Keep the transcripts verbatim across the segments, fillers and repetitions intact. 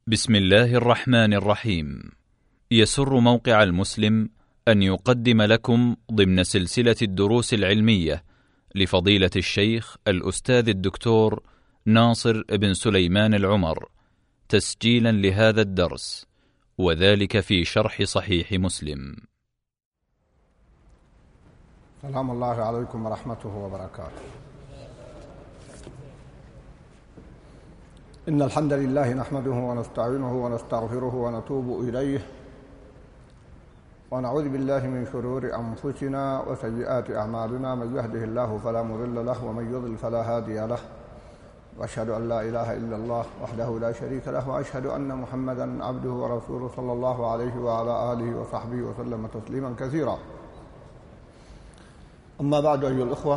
بسم الله الرحمن الرحيم. يسر موقع المسلم أن يقدم لكم ضمن سلسلة الدروس العلمية لفضيلة الشيخ الأستاذ الدكتور ناصر بن سليمان العمر تسجيلا لهذا الدرس، وذلك في شرح صحيح مسلم. سلام الله عليكم ورحمته وبركاته. إن الحمد لله نحمده ونستعينه ونستغفره ونتوب إليه، ونعوذ بالله من شرور أنفسنا وسيئات أعمالنا. من يهده الله فلا مضل له ومن يضلل فلا هادي له، وأشهد أن لا إله إلا الله وحده لا شريك له، وأشهد أن محمدا عبده ورسوله صلى الله عليه وعلى آله وصحبه وسلم تسليما كثيرا. أما بعد أيها الأخوة،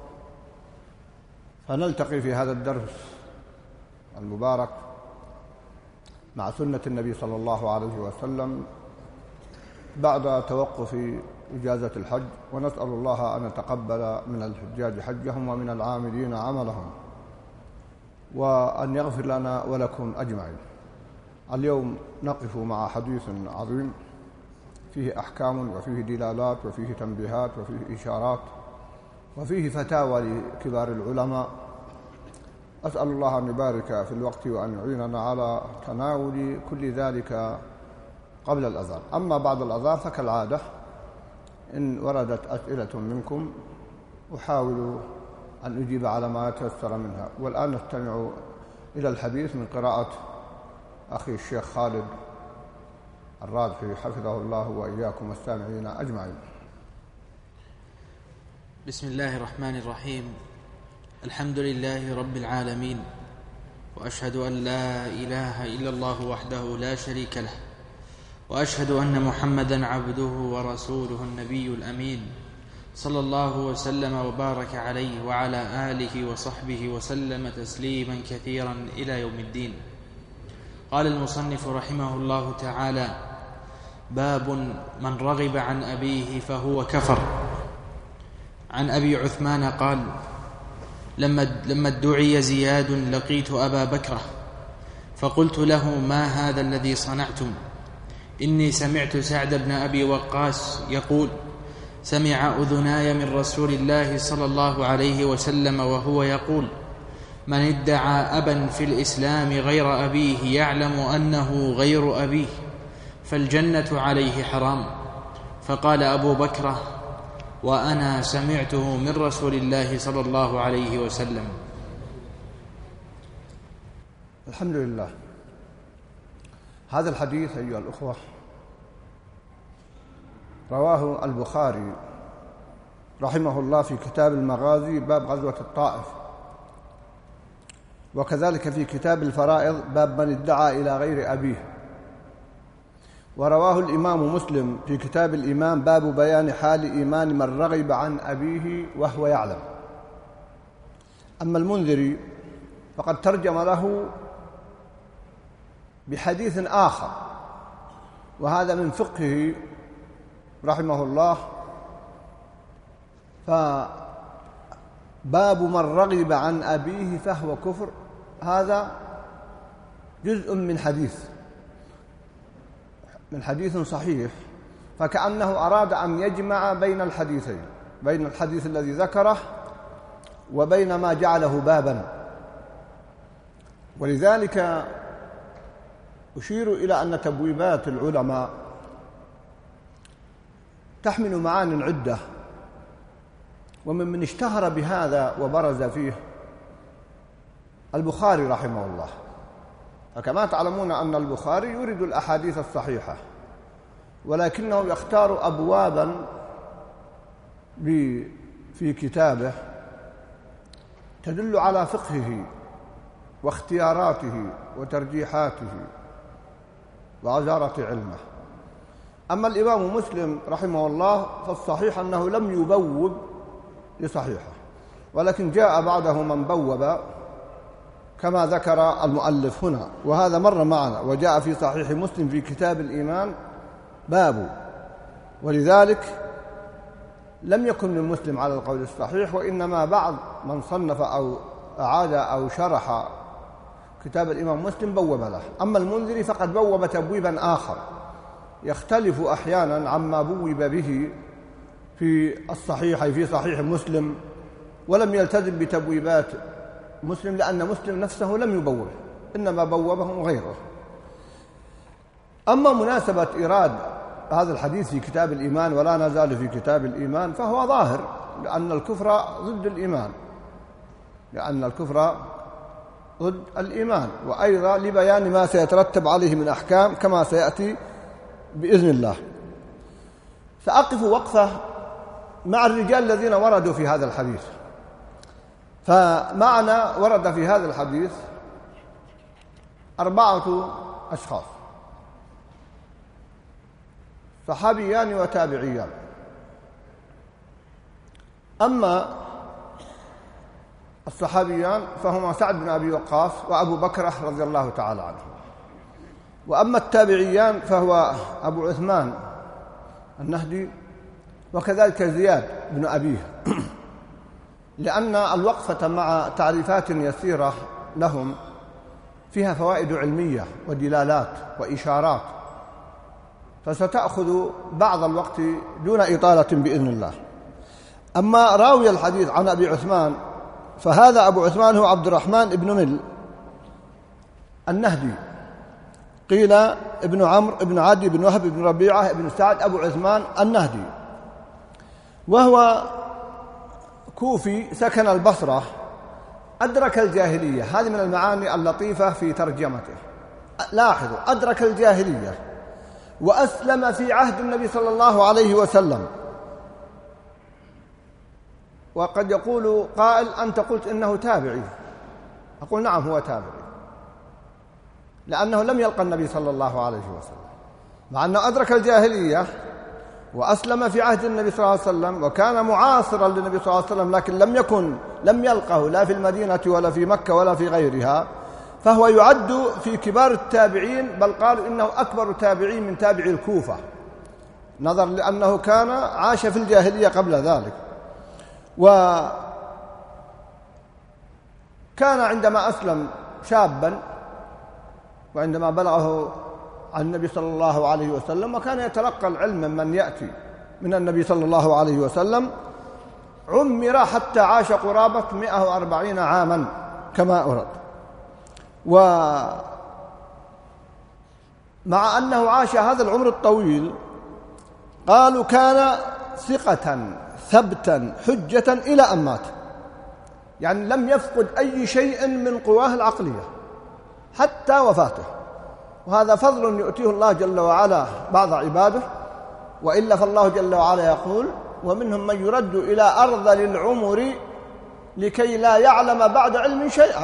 فنلتقي في هذا الدرس المبارك مع سنة النبي صلى الله عليه وسلم بعد توقف إجازة الحج، ونسأل الله أن يتقبل من الحجاج حجهم ومن العاملين عملهم، وأن يغفر لنا ولكم أجمعين. اليوم نقف مع حديث عظيم فيه أحكام وفيه دلالات وفيه تنبيهات وفيه إشارات وفيه فتاوى لكبار العلماء. أسأل الله أن يبارك في الوقت وأن يعيننا على تناول كل ذلك قبل الأذان. أما بعد الأذان فكالعادة إن وردت أسئلة منكم أحاول أن أجيب على ما يتيسر منها. والآن نستمع إلى الحديث من قراءة أخي الشيخ خالد الراضحي حفظه الله وإياكم السامعين أجمعين. بسم الله الرحمن الرحيم. الحمد لله رب العالمين، وأشهد أن لا إله إلا الله وحده لا شريك له، وأشهد أن محمدًا عبده ورسوله النبي الأمين، صلى الله وسلم وبارك عليه وعلى آله وصحبه وسلم تسليما كثيرا إلى يوم الدين. قال المصنف رحمه الله تعالى: باب من رغب عن أبيه فهو كفر. عن أبي عثمان قال: لما لما ادعي زياد لقيت أبا بكرة فقلت له: ما هذا الذي صنعتم؟ إني سمعت سعد بن أبي وقاص يقول: سمع أذناي من رسول الله صلى الله عليه وسلم وهو يقول: من ادعى أبا في الإسلام غير أبيه يعلم أنه غير أبيه فالجنة عليه حرام. فقال أبو بكرة: وأنا سمعته من رسول الله صلى الله عليه وسلم. الحمد لله. هذا الحديث أيها الأخوة رواه البخاري رحمه الله في كتاب المغازي باب غزوة الطائف، وكذلك في كتاب الفرائض باب من ادعى إلى غير أبيه، ورواه الإمام مسلم في كتاب الإيمان باب بيان حال إيمان من رغب عن أبيه وهو يعلم. أما المنذري فقد ترجم له بحديث آخر، وهذا من فقهه رحمه الله. فباب من رغب عن أبيه فهو كفر، هذا جزء من حديث من حديث صحيح، فكأنه أراد أن يجمع بين الحديثين، بين الحديث الذي ذكره وبين ما جعله بابا. ولذلك أشير إلى أن تبويبات العلماء تحمل معان عدة، ومن من اشتهر بهذا وبرز فيه البخاري رحمه الله. فكما تعلمون أن البخاري يريد الأحاديث الصحيحة، ولكنه يختار أبوابا في كتابه تدل على فقهه واختياراته وترجيحاته وعزارة علمه. أما الإمام مسلم رحمه الله فالصحيح أنه لم يبوب لصحيحه، ولكن جاء بعده من بوب كما ذكر المؤلف هنا، وهذا مر معنا، وجاء في صحيح مسلم في كتاب الإيمان باب. ولذلك لم يكن من مسلم على القول الصحيح، وإنما بعض من صنف أو أعاد أو شرح كتاب الإمام مسلم بوب له. أما المنذري فقد بوب تبويبا آخر يختلف أحيانا عما بوب به في الصحيح في صحيح مسلم، ولم يلتزم بتبويبات مسلم لأن مسلم نفسه لم يبوبه، إنما بوبه غيره. أما مناسبة إيراد هذا الحديث في كتاب الإيمان ولا نزال في كتاب الإيمان فهو ظاهر، لأن الكفر ضد الإيمان، لأن الكفر ضد الإيمان، وأيضا لبيان ما سيترتب عليه من أحكام كما سيأتي بإذن الله. سأقف وقفة مع الرجال الذين وردوا في هذا الحديث. فمعنا ورد في هذا الحديث أربعة أشخاص، صحابيان وتابعيان. أما الصحابيان فهما سعد بن أبي وقاص وأبو بكر رضي الله تعالى عنه، وأما التابعيان فهو أبو عثمان النهدي وكذلك زياد بن أبيه، لأن الوقفة مع تعريفات يسيرة لهم فيها فوائد علمية ودلالات وإشارات، فستأخذ بعض الوقت دون إطالة بإذن الله. أما راوي الحديث عن أبي عثمان فهذا أبو عثمان هو عبد الرحمن بن مل النهدي، قيل ابن عمرو بن عدي بن وهب بن ربيعة بن سعد أبو عثمان النهدي، وهو كوفي سكن البصرة، أدرك الجاهلية. هذه من المعاني اللطيفة في ترجمته. لاحظوا، أدرك الجاهلية وأسلم في عهد النبي صلى الله عليه وسلم. وقد يقول قائل أنت قلت إنه تابعي، أقول نعم هو تابعي، لأنه لم يلقى النبي صلى الله عليه وسلم، مع أنه أدرك الجاهلية وأسلم في عهد النبي صلى الله عليه وسلم وكان معاصرا للنبي صلى الله عليه وسلم، لكن لم يكن لم يلقه لا في المدينة ولا في مكة ولا في غيرها، فهو يعد في كبار التابعين، بل قالوا إنه أكبر تابعين من تابعي الكوفة، نظر لأنه كان عاش في الجاهلية قبل ذلك. وكان عندما أسلم شابا، وعندما بلغه عن النبي صلى الله عليه وسلم وكان يتلقى العلم ممن يأتي من النبي صلى الله عليه وسلم، عمر حتى عاش قرابة مئة وأربعين عاما كما أرد. ومع أنه عاش هذا العمر الطويل قالوا كان ثقة ثبتا حجة إلى أن مات، يعني لم يفقد أي شيء من قواه العقلية حتى وفاته، وهذا فضل يؤتيه الله جل وعلا بعض عباده، وإلا فالله جل وعلا يقول ومنهم من يرد إلى أرذل العمر لكي لا يعلم بعد علم شيئا،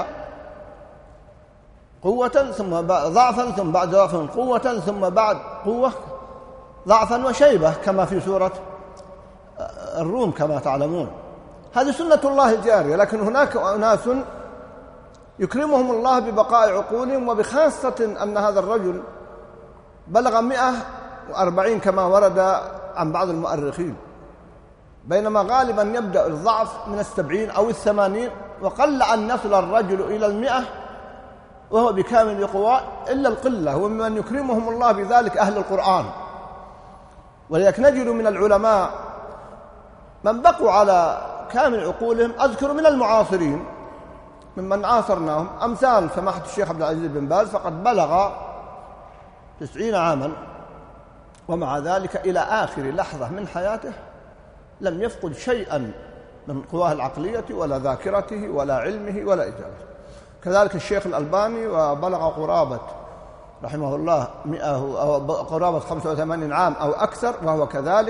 قوة ثم ضعفا ثم بعد ضعف قوة ثم بعد قوة ضعفا وشيبة، كما في سورة الروم كما تعلمون. هذه سنة الله الجارية، لكن هناك أناس يكرمهم الله ببقاء عقولهم، وبخاصة أن هذا الرجل بلغ مئة وأربعين كما ورد عن بعض المؤرخين، بينما غالبا يبدأ الضعف من السبعين أو الثمانين، وقل أن يصل الرجل إلى المئة وهو بكامل قواه إلا القلة، ومن يكرمهم الله بذلك أهل القرآن. ولذلك نجد من العلماء من بقوا على كامل عقولهم، أذكر من المعاصرين ممن عاصرناهم أمثال سماحة الشيخ عبد العزيز بن باز، فقد بلغ تسعين عاما ومع ذلك إلى آخر لحظة من حياته لم يفقد شيئا من قواه العقلية ولا ذاكرته ولا علمه ولا إجابته. كذلك الشيخ الألباني وبلغ قرابة رحمه الله مئة أو قرابة خمسة وثمانين عام أو أكثر وهو كذلك.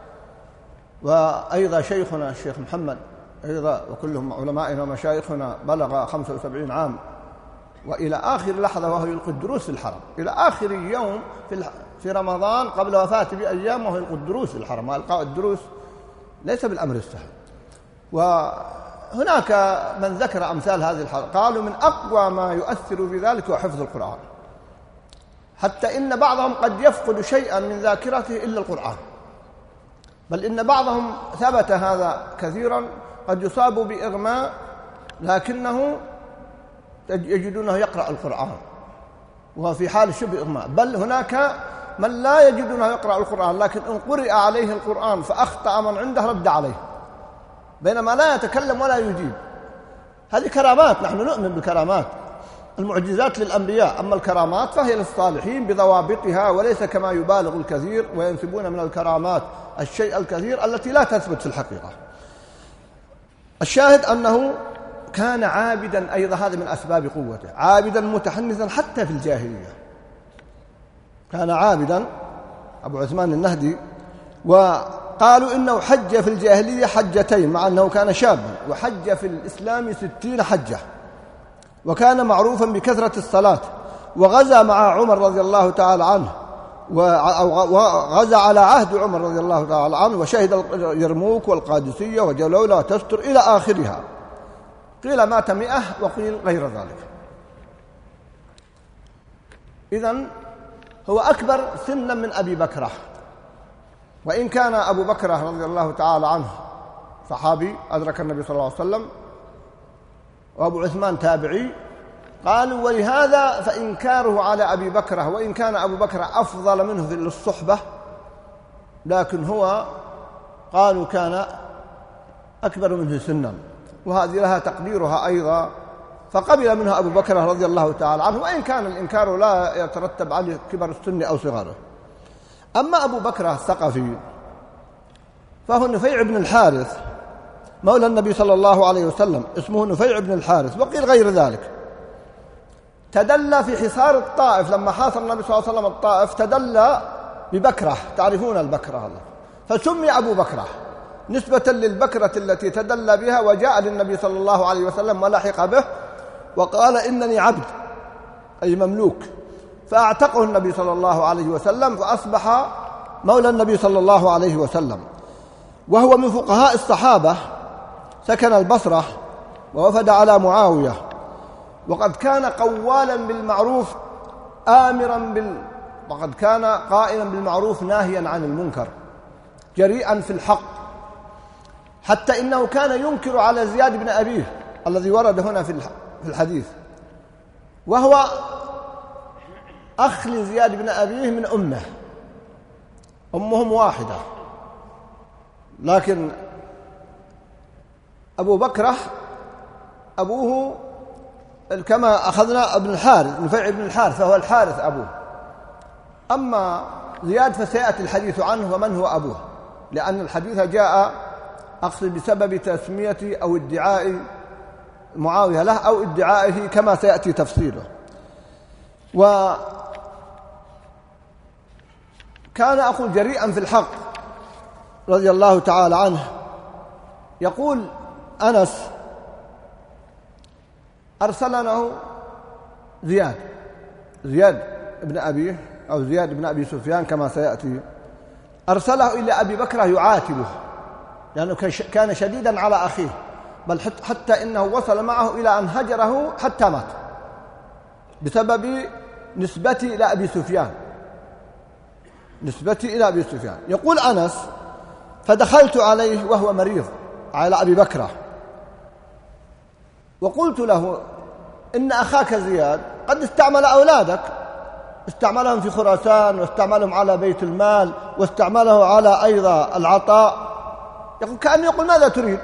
وأيضا شيخنا الشيخ محمد أيضا وكلهم علمائنا ومشايخنا بلغ خمسة وسبعين عام وإلى آخر لحظة وهو يلقي الدروس في الحرم، إلى آخر يوم في في رمضان قبل وفاته بأيام وهو يلقي الدروس في الحرم. وإلقاء الدروس ليس بالأمر السهل. وهناك من ذكر أمثال هذه الحلقة قالوا من أقوى ما يؤثر في ذلك هو حفظ القرآن، حتى إن بعضهم قد يفقد شيئا من ذاكرته إلا القرآن، بل إن بعضهم ثبت هذا كثيرا قد يصاب بإغماء لكنه يجدونه يقرأ القرآن وهو في حال شبه إغماء، بل هناك من لا يجدونه يقرأ القرآن، لكن إن قرئ عليه القرآن فأخطأ من عنده رد عليه، بينما لا يتكلم ولا يجيب. هذه كرامات، نحن نؤمن بالكرامات، المعجزات للأنبياء، أما الكرامات فهي للصالحين بضوابطها، وليس كما يبالغ الكثير وينسبون من الكرامات الشيء الكثير التي لا تثبت في الحقيقة. الشاهد أنه كان عابدا أيضا، هذا من أسباب قوته، عابدا متحنثا حتى في الجاهلية. كان عابدا أبو عثمان النهدي، وقالوا إنه حج في الجاهلية حجتين مع أنه كان شابا، وحج في الإسلام ستين حجة، وكان معروفا بكثرة الصلاة، وغزا مع عمر رضي الله تعالى عنه، وغزا على عهد عمر رضي الله تعالى عنه، وشهد يرموك والقادسية وجلولة وتستر إلى آخرها. قيل مات مئة وقيل غير ذلك. إذن هو أكبر سنا من أبي بكرة، وإن كان أبو بكرة رضي الله تعالى عنه صحابي أدرك النبي صلى الله عليه وسلم، وأبو عثمان تابعي. قالوا ولهذا فإنكاره على أبي بكرة، وإن كان أبو بكرة أفضل منه في الصحبة، لكن هو قالوا كان أكبر منه سنا، وهذه لها تقديرها أيضا، فقبل منها أبو بكرة رضي الله تعالى عنه، وإن كان الإنكار لا يترتب عليه كبر السن أو صغاره. أما أبو بكرة الثقفي فهو نفيع بن الحارث مولى النبي صلى الله عليه وسلم، اسمه نفيع بن الحارث، وقيل غير ذلك. تدلى في حصار الطائف، لما حاصر النبي صلى الله عليه وسلم الطائف تدلى ببكرة، تعرفون البكرة هذا، فسمي أبو بكرة نسبة للبكرة التي تدلى بها، وجاء للنبي صلى الله عليه وسلم ولحق به وقال إنني عبد، أي مملوك، فأعتقه النبي صلى الله عليه وسلم، فأصبح مولى النبي صلى الله عليه وسلم. وهو من فقهاء الصحابة، سكن البصرة ووفد على معاوية، وقد كان قوالا بالمعروف آمرا بال وقد كان قائلا بالمعروف ناهيا عن المنكر، جريئا في الحق، حتى إنه كان ينكر على زياد بن أبيه الذي ورد هنا في الحديث، وهو أخ لزياد بن أبيه من أمه، أمهم واحدة، لكن أبو بكرة أبوه كما أخذنا ابن الحارث، نفيع بن الحارث، فهو الحارث أبوه. أما زياد فسيأتي الحديث عنه ومن هو أبوه، لأن الحديث جاء أقصد بسبب تسمية أو ادعاء معاوية له، أو ادعائه كما سيأتي تفصيله. وكان أقول جريئا في الحق رضي الله تعالى عنه. يقول أنس أرسلنا زياد زياد بن أبيه أو زياد بن أبي سفيان كما سيأتي، أرسله إلى أبي بكر يعاتبه، لأنه كان شديدا على أخيه، بل حتى إنه وصل معه إلى أن هجره حتى مات بسبب نسبتي إلى أبي سفيان نسبتي إلى أبي سفيان. يقول أنس فدخلت عليه وهو مريض على أبي بكر، وقلت له إن أخاك زياد قد استعمل أولادك، استعملهم في خراسان، واستعملهم على بيت المال، واستعمله على أيضا العطاء. يقول كأنه يقول ماذا تريد؟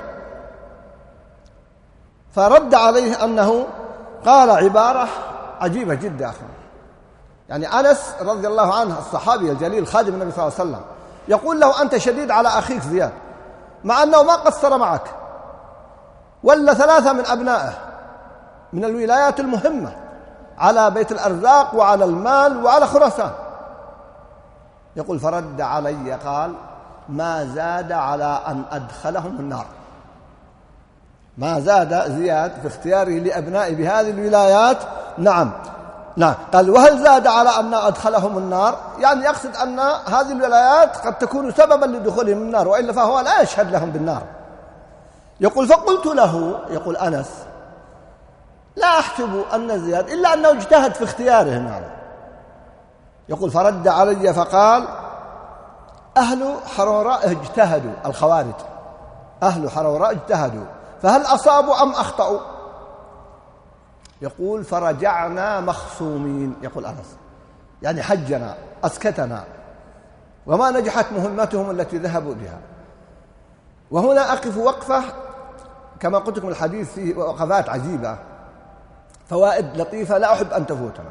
فرد عليه أنه قال عبارة عجيبة جدا أخي. يعني أنس رضي الله عنه الصحابي الجليل خادم النبي صلى الله عليه وسلم يقول له أنت شديد على أخيك زياد، مع أنه ما قصر معك، ولا ثلاثة من أبنائه من الولايات المهمة على بيت الأرزاق وعلى المال وعلى خراسان. يقول فرد علي قال ما زاد على أن أدخلهم النار، ما زاد زياد في اختياره لأبنائه بهذه الولايات. نعم نعم قال وهل زاد على أن أدخلهم النار؟ يعني يقصد أن هذه الولايات قد تكون سببا لدخولهم النار، وإلا فهو لا يشهد لهم بالنار. يقول فقلت له، يقول أنس لا أحسب أن زياد إلا أنه اجتهد في اختياره معه. يقول فرد علي فقال أهل حروراء اجتهدوا، الخوارج أهل حروراء اجتهدوا، فهل أصابوا أم أخطأوا؟ يقول فرجعنا مخصومين، يقول أنس يعني حجنا أسكتنا وما نجحت مهمتهم التي ذهبوا بها. وهنا أقف وقفة كما قلت لكم الحديث فيه وقفات عجيبة، فوائد لطيفة لا أحب أن تفوتنا.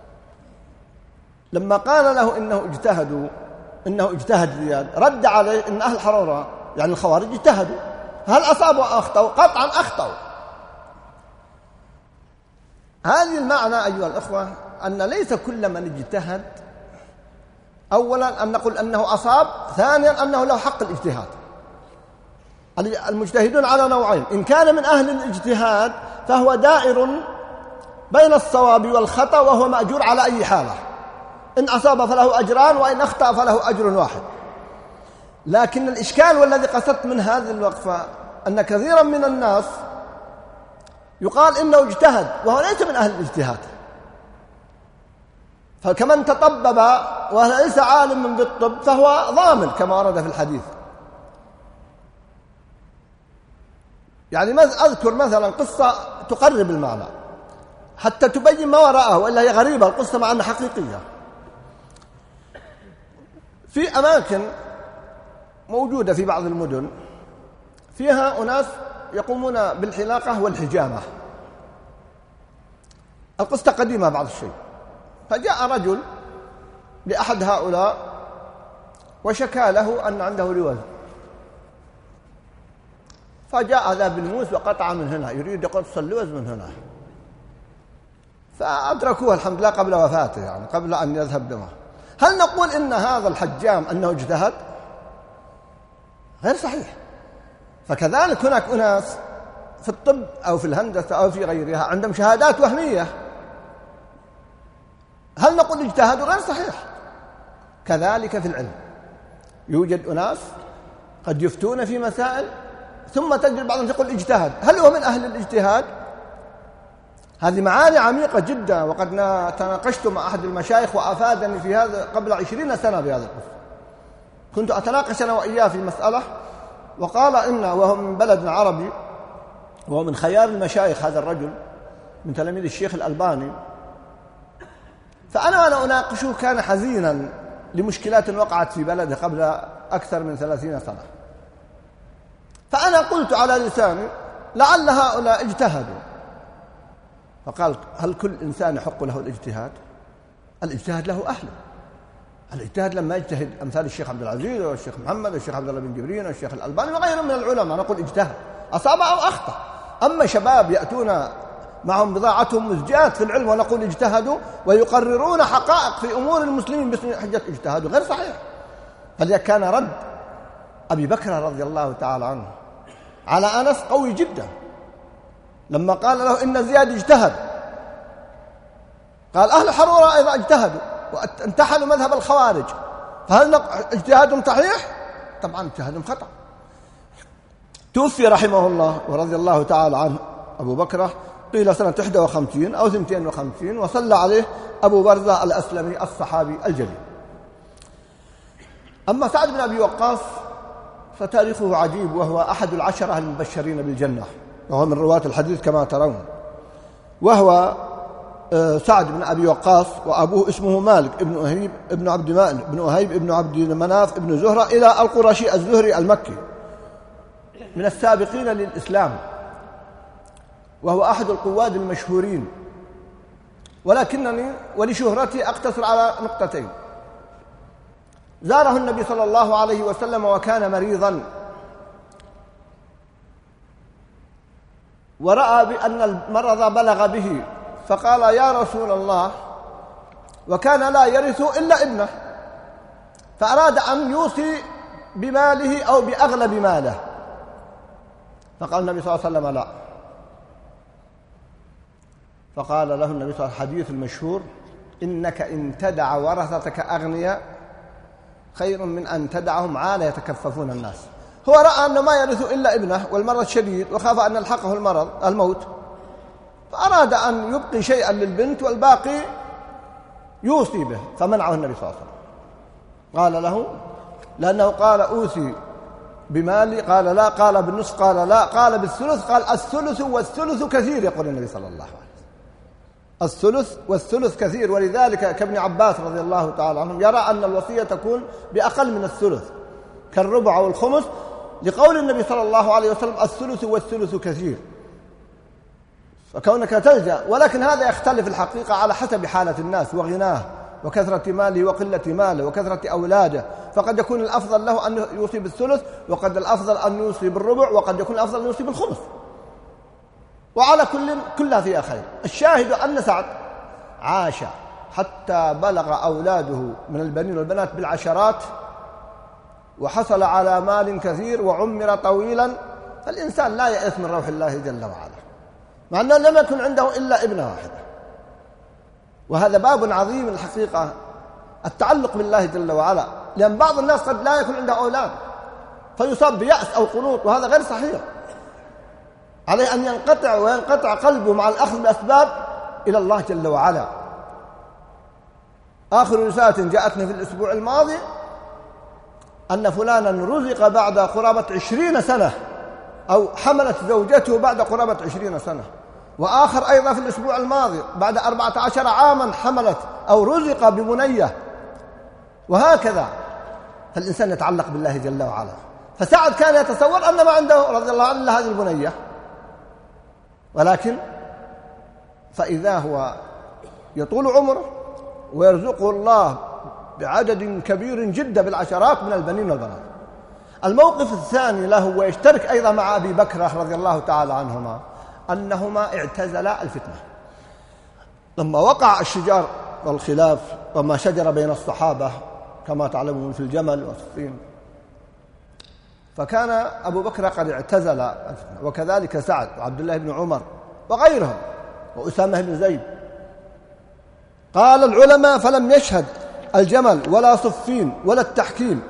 لما قال له إنه اجتهدوا إنه اجتهد زياد، رد عليه إن أهل الحرورة يعني الخوارج اجتهدوا، هل أصابوا أخطأوا؟ قطعا أخطأوا. هذه المعنى أيها الأخوة أن ليس كل من اجتهد أولا أن نقول أنه أصاب، ثانيا أنه له حق الاجتهاد. المجتهدون على نوعين، إن كان من أهل الاجتهاد فهو دائر بين الصواب والخطأ وهو مأجور على أي حالة، إن أصاب فله أجران وإن أخطأ فله أجر واحد. لكن الإشكال والذي قصدت من هذه الوقفة أن كثيرا من الناس يقال إنه اجتهد وهو ليس من أهل الاجتهاد، فكمن تطبب وليس عالم بالطب فهو ضامن كما ورد في الحديث. يعني أذكر مثلا قصة تقرب المعنى حتى تبين ما وراءه، وإلا هي غريبة القصة مع أنها حقيقية. في أماكن موجودة في بعض المدن فيها أناس يقومون بالحلاقة والحجامة، القصة قديمة بعض الشيء. فجاء رجل لأحد هؤلاء وشكى له أن عنده لوز، فجاء ذا بالموس وقطع من هنا، يريد يقص اللوز من هنا، فأدركوه الحمد لله قبل وفاته، يعني قبل أن يذهب دمه. هل نقول إن هذا الحجام أنه اجتهد؟ غير صحيح. فكذلك هناك أناس في الطب أو في الهندسة أو في غيرها عندهم شهادات وهمية، هل نقول اجتهدوا؟ غير صحيح. كذلك في العلم يوجد أناس قد يفتون في مسائل ثم تجد بعضهم يقول اجتهد، هل هو من أهل الاجتهاد؟ هذه معاني عميقة جدا، وقد تناقشت مع أحد المشايخ وأفادني في هذا قبل عشرين سنة بهذا القصة. كنت أتناقش أنا وإياه في مسألة، وقال إن وهو من بلد عربي وهو من خيار المشايخ، هذا الرجل من تلاميذ الشيخ الألباني، فأنا وأنا أناقشه كان حزينا لمشكلات وقعت في بلده قبل أكثر من ثلاثين سنة. فأنا قلت على لساني لعل هؤلاء اجتهدوا، فقال هل كل إنسان يحق له الاجتهاد؟ الاجتهاد له أهله. الاجتهاد لما يجتهد أمثال الشيخ عبد العزيز والشيخ محمد والشيخ عبد الله بن جبرين والشيخ الألباني وغيرهم من العلماء نقول اجتهد، أصاب أو أخطأ. أما شباب يأتون معهم بضاعتهم مزجات في العلم ونقول اجتهدوا ويقررون حقائق في أمور المسلمين باسم حجة اجتهادوا، غير صحيح. فلذلك كان رد أبي بكر رضي الله تعالى عنه على أنس قوي جدا لما قال له إن زياد اجتهد، قال أهل الحرورة أيضا اجتهدوا وانتحلوا مذهب الخوارج، فهل اجتهادهم صحيح؟ طبعا اجتهادهم خطأ. توفي رحمه الله ورضي الله تعالى عنه أبو بكر قيل سنة واحد وخمسين أو اثنين وخمسين، وصلى عليه أبو برزة الأسلمي الصحابي الجليل. أما سعد بن أبي وقاص فتاريخه عجيب، وهو أحد العشرة المبشرين بالجنة، وهو من رواة الحديث كما ترون. وهو سعد بن أبي وقاص وأبوه اسمه مالك ابن أهيب ابن عبد مالك ابن أهيب ابن عبد مناف ابن زهرة إلى القرشي الزهري المكي، من السابقين للإسلام، وهو أحد القواد المشهورين. ولكنني ولشهرتي أقتصر على نقطتين. زاره النبي صلى الله عليه وسلم وكان مريضا، ورأى بأن المرض بلغ به، فقال يا رسول الله، وكان لا يرث إلا ابنه، فأراد أن يوصي بماله أو بأغلب ماله، فقال النبي صلى الله عليه وسلم لا. فقال له النبي صلى الله عليه وسلم الحديث المشهور إنك إن تدع ورثتك أغنياء خير من أن تدعهم عالة يتكففون الناس. هو رأى أنه ما يرث إلا ابنه والمرض شديد وخاف أن يلحقه المرض الموت، فأراد أن يبقي شيئا للبنت والباقي يوصي به، فمنعه النبي صلى الله عليه وسلم. قال له لأنه قال أوصي بمالي، قال لا، قال بالنصف، قال لا، قال بالثلث، قال الثلث والثلث كثير، يقول النبي صلى الله عليه وسلم. الثلث، والثلث كثير، ولذلك كابن عباس رضي الله تعالى عنهم يرى أن الوصية تكون بأقل من الثلث كالربع أو الخمس، لقول النبي صلى الله عليه وسلم الثلث والثلث كثير، فكونك تلجأ. ولكن هذا يختلف الحقيقة على حسب حالة الناس وغناه وكثرة ماله وقلة ماله وكثرة أولاده، فقد يكون الأفضل له أن يوصي بالثلث، وقد الأفضل أن يوصي بالربع، وقد يكون الأفضل أن يوصي بالخمس، وعلى كل كلها فيها خير. الشاهد أن سعد عاش حتى بلغ أولاده من البنين والبنات بالعشرات، وحصل على مال كثير وعمر طويلا، فالإنسان لا يئس من روح الله جل وعلا، مع أنه لم يكن عنده إلا ابنة واحدة. وهذا باب عظيم الحقيقة، التعلق بالله جل وعلا، لأن بعض الناس قد لا يكون عنده أولاد فيصاب بيأس أو قنوط، وهذا غير صحيح. عليه أن ينقطع وينقطع قلبه مع الأخذ بالأسباب إلى الله جل وعلا. آخر رسالة جاءتنا في الأسبوع الماضي أن فلانا رزق بعد قرابة عشرين سنة، أو حملت زوجته بعد قرابة عشرين سنة، وآخر أيضا في الأسبوع الماضي بعد أربعة عشر عاما حملت أو رزق ببنية، وهكذا. فالإنسان يتعلق بالله جل وعلا. فسعد كان يتصور أن ما عنده رضي الله عنه هذه البنية، ولكن فإذا هو يطول عمره ويرزقه الله بعدد كبير جدا بالعشرات من البنين والبنات. الموقف الثاني له ويشترك أيضا مع أبي بكر رضي الله تعالى عنهما أنهما اعتزلا الفتنة لما وقع الشجار والخلاف وما شجر بين الصحابة كما تعلمون في الجمل والصفين، فكان أبو بكر قد اعتزل الفتنة، وكذلك سعد وعبد الله بن عمر وغيرهم وأسامة بن زيد. قال العلماء فلم يشهد الجمل ولا صفين ولا التحكيم،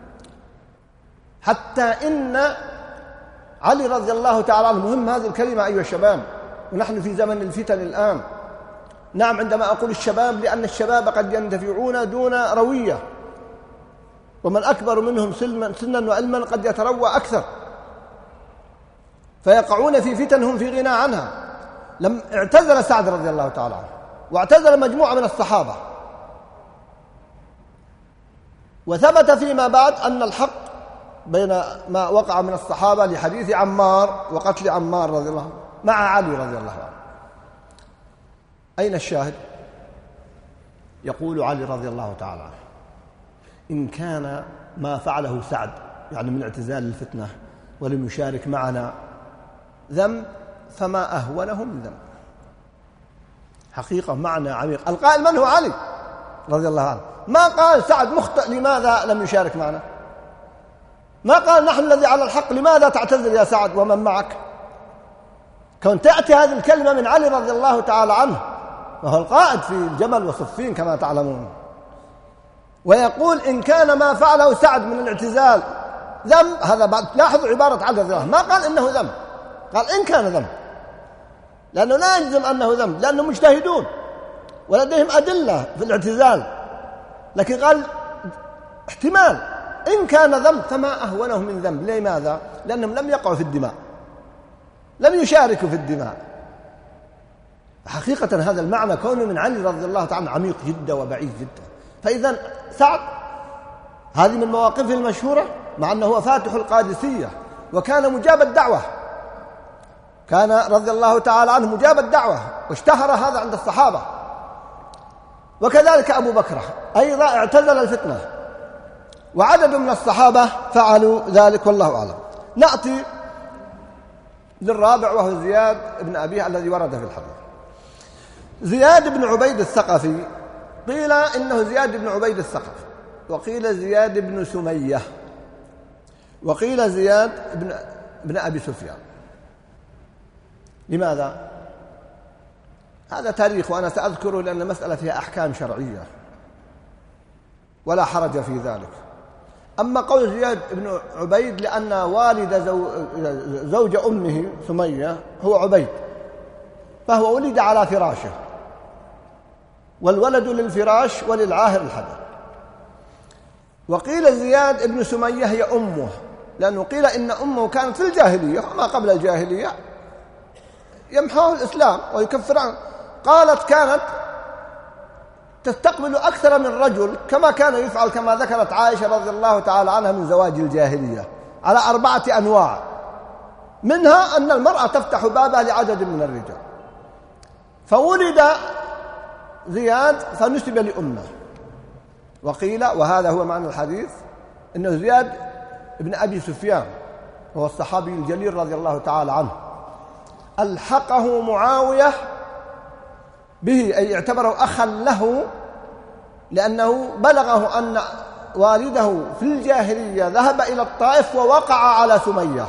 حتى إن علي رضي الله تعالى عنه، مهم هذه الكلمة أيها الشباب، ونحن في زمن الفتن الآن. نعم، عندما أقول الشباب لأن الشباب قد يندفعون دون روية، ومن أكبر منهم سنا وعلما قد يتروى أكثر، فيقعون في فتن هم في غنى عنها. لم اعتزل سعد رضي الله تعالى عنه، واعتزل مجموعة من الصحابة، وثبت فيما بعد أن الحق بين ما وقع من الصحابة لحديث عمار وقتل عمار رضي الله عنه مع علي رضي الله عنه. أين الشاهد؟ يقول علي رضي الله تعالى عنه: إن كان ما فعله سعد يعني من اعتزال الفتنة ولم يشارك معنا ذنب فما أهونه من ذنب. حقيقة معنى عميق. القائل من هو؟ علي رضي الله عنه. ما قال سعد مخطئ لماذا لم يشارك معنا، ما قال نحن الذي على الحق لماذا تعتذر يا سعد ومن معك. كون تأتي هذه الكلمة من علي رضي الله تعالى عنه، وهو القائد في الجمل وصفين كما تعلمون، ويقول إن كان ما فعله سعد من الاعتزال ذنب. هذا بعد لاحظوا عبارة علي رضي الله عنه، ما قال إنه ذنب، قال إن كان ذنب، لأنه لا يجزم أنه ذنب، لأنهم مجتهدون ولديهم أدلة في الاعتزال، لكن قال احتمال إن كان ذنب فما أهونه من ذنب. لماذا؟ لأنهم لم يقعوا في الدماء، لم يشاركوا في الدماء. حقيقة هذا المعنى كونه من علي رضي الله تعالى عميق جدا وبعيد جدا. فإذا سعد هذه من مواقفه المشهورة، مع أنه هو فاتح القادسية وكان مجاب الدعوة، كان رضي الله تعالى عنه مجاب الدعوة، واشتهر هذا عند الصحابة. وكذلك أبو بكر أيضا اعتزل الفتنة، وعدد من الصحابة فعلوا ذلك والله أعلم. نأتي للرابع وهو زياد بن أبيه الذي ورد في الحديث. زياد بن عبيد الثقفي، قيل إنه زياد بن عبيد الثقفي، وقيل زياد بن سمية، وقيل زياد بن, بن أبي سفيان. لماذا؟ هذا تاريخ وأنا سأذكره لأن المسألة فيها أحكام شرعية ولا حرج في ذلك. أما قول زياد بن عبيد لأن والد زو... زوج أمه سمية هو عبيد، فهو ولد على فراشه، والولد للفراش وللعاهر الحجر. وقيل زياد بن سمية هي أمه، لأنه قيل إن أمه كانت في الجاهلية، ما قبل الجاهلية يمحوه الإسلام ويكفر عنه، قالت كانت تستقبل أكثر من رجل كما كان يفعل، كما ذكرت عائشة رضي الله تعالى عنها من زواج الجاهلية، على أربعة أنواع، منها أن المرأة تفتح بابها لعدد من الرجال. فولد زياد فنسب لأمه، وقيل وهذا هو معنى الحديث إنه زياد ابن أبي سفيان وهو الصحابي الجليل رضي الله تعالى عنه ألحقه معاوية به، أي اعتبره أخا له، لأنه بلغه أن والده في الجاهلية ذهب إلى الطائف ووقع على سمية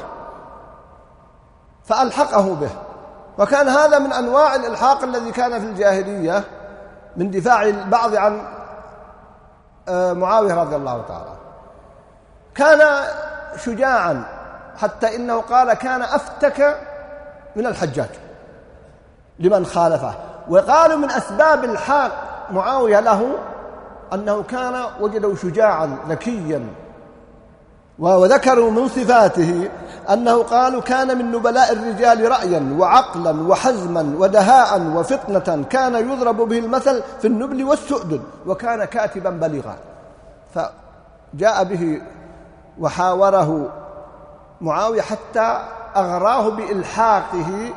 فألحقه به. وكان هذا من أنواع الإلحاق الذي كان في الجاهلية من دفاع البعض عن معاوية رضي الله تعالى. كان شجاعا حتى إنه قال كان أفتك من الحجاج لمن خالفه. وقالوا من أسباب الحاق معاوية له أنه كان وجده شجاعا ذكيا، وذكروا من صفاته أنه قالوا كان من نبلاء الرجال رأيا وعقلا وحزما ودهاء وفطنة، كان يضرب به المثل في النبل والسؤدد، وكان كاتبا بليغا. فجاء به وحاوره معاوية حتى أغراه بإلحاقه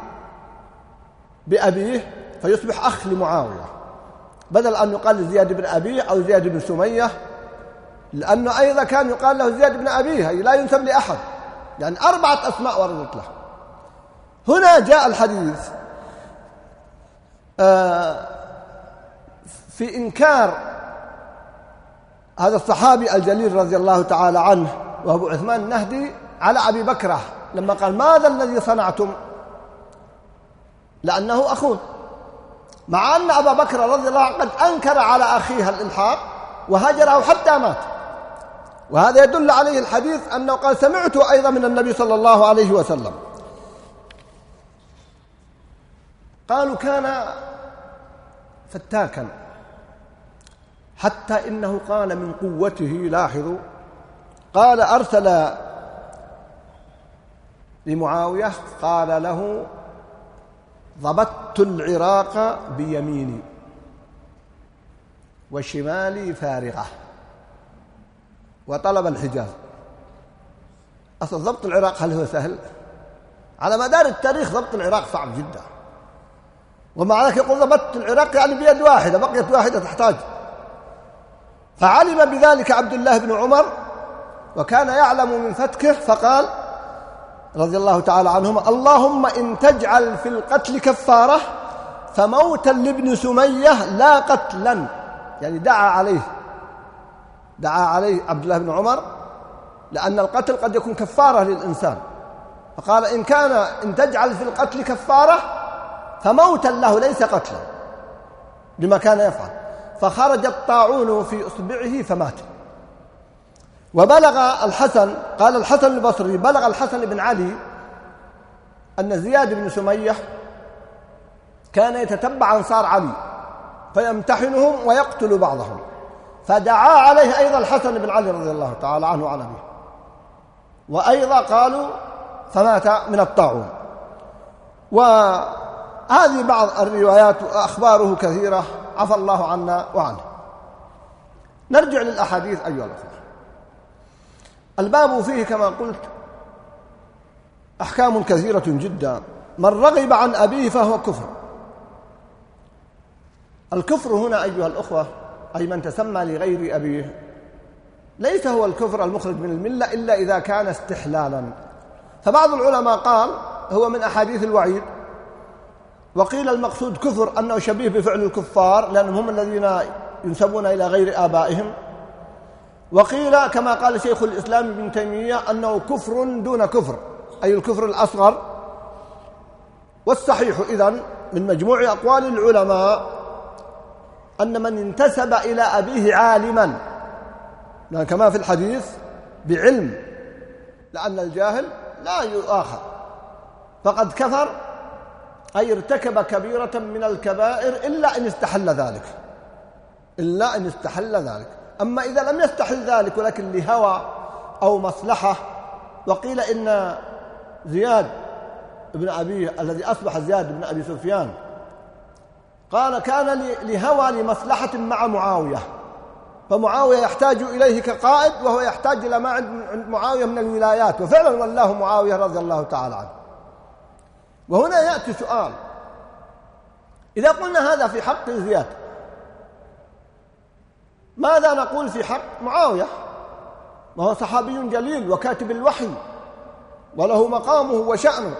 بأبيه فيصبح أخ لمعاوية، بدل أن يقال زياد بن أبيه أو زياد بن سمية، لأنه أيضا كان يقال له زياد بن أبيه، أي لا ينسب لأحد، يعني أربعة أسماء وردت له. هنا جاء الحديث في إنكار هذا الصحابي الجليل رضي الله تعالى عنه وأبو عثمان النهدي على أبي بكرة لما قال ماذا الذي صنعتم، لأنه أخوه، مع أن أبا بكر رضي الله عنه قد أنكر على أخيه الإلحاق وهجره حتى مات. وهذا يدل عليه الحديث أنه قال سمعته أيضا من النبي صلى الله عليه وسلم. قالوا كان فتاكا حتى إنه قال من قوته، لاحظوا، قال أرسل لمعاوية قال له ضبطت العراق بيميني وشمالي فارغة، وطلب الحجاز. أصل ضبط العراق هل هو سهل؟ على مدار التاريخ ضبط العراق صعب جدا، ومع ذلك يقول ضبطت العراق يعني بيد واحدة، بقيت واحدة تحتاج. فعلم بذلك عبد الله بن عمر وكان يعلم من فتكه، فقال رضي الله تعالى عنهما اللهم إن تجعل في القتل كفارة فموتا لابن سمية لا قتلا، يعني دعا عليه دعا عليه عبد الله بن عمر، لأن القتل قد يكون كفارة للإنسان، فقال إن كان إن تجعل في القتل كفارة فموتا له ليس قتلا لما كان يفعل. فخرج الطاعون في إصبعه فمات. وبلغ الحسن، قال الحسن البصري بلغ الحسن بن علي أن زياد بن سمية كان يتتبع أنصار علي فيمتحنهم ويقتل بعضهم، فدعا عليه أيضا الحسن بن علي رضي الله تعالى عنه وعن أبيه، وأيضا قالوا فمات من الطاعون. وهذه بعض الروايات وأخباره كثيرة، عفى الله عنا وعنه. نرجع للأحاديث أيها الأخوة. الباب فيه كما قلت أحكام كثيرة جدا. من رغب عن أبيه فهو كفر. الكفر هنا أيها الأخوة أي من تسمى لغير أبيه ليس هو الكفر المخرج من الملة إلا إذا كان استحلالا. فبعض العلماء قال هو من أحاديث الوعيد، وقيل المقصود كفر أنه شبيه بفعل الكفار لأنهم هم الذين ينسبون إلى غير آبائهم، وقيل كما قال شيخ الإسلام ابن تيمية أنه كفر دون كفر أي الكفر الأصغر. والصحيح إذن من مجموع أقوال العلماء أن من انتسب إلى أبيه عالما كما في الحديث بعلم، لأن الجاهل لا يؤاخذ، فقد كفر أي ارتكب كبيرة من الكبائر إلا إن استحل ذلك إلا إن استحل ذلك. أما إذا لم يستحل ذلك ولكن لهوى أو مصلحة، وقيل إن زياد بن أبيه الذي أصبح زياد بن أبي سفيان قال كان لهوى لمصلحة مع معاوية، فمعاوية يحتاج إليه كقائد وهو يحتاج إلى ما عند معاوية من الولايات، وفعلا ولاه معاوية رضي الله تعالى عنه. وهنا يأتي سؤال: إذا قلنا هذا في حق زياد، ماذا نقول في حق معاوية وهو صحابي جليل وكاتب الوحي وله مقامه وشأنه؟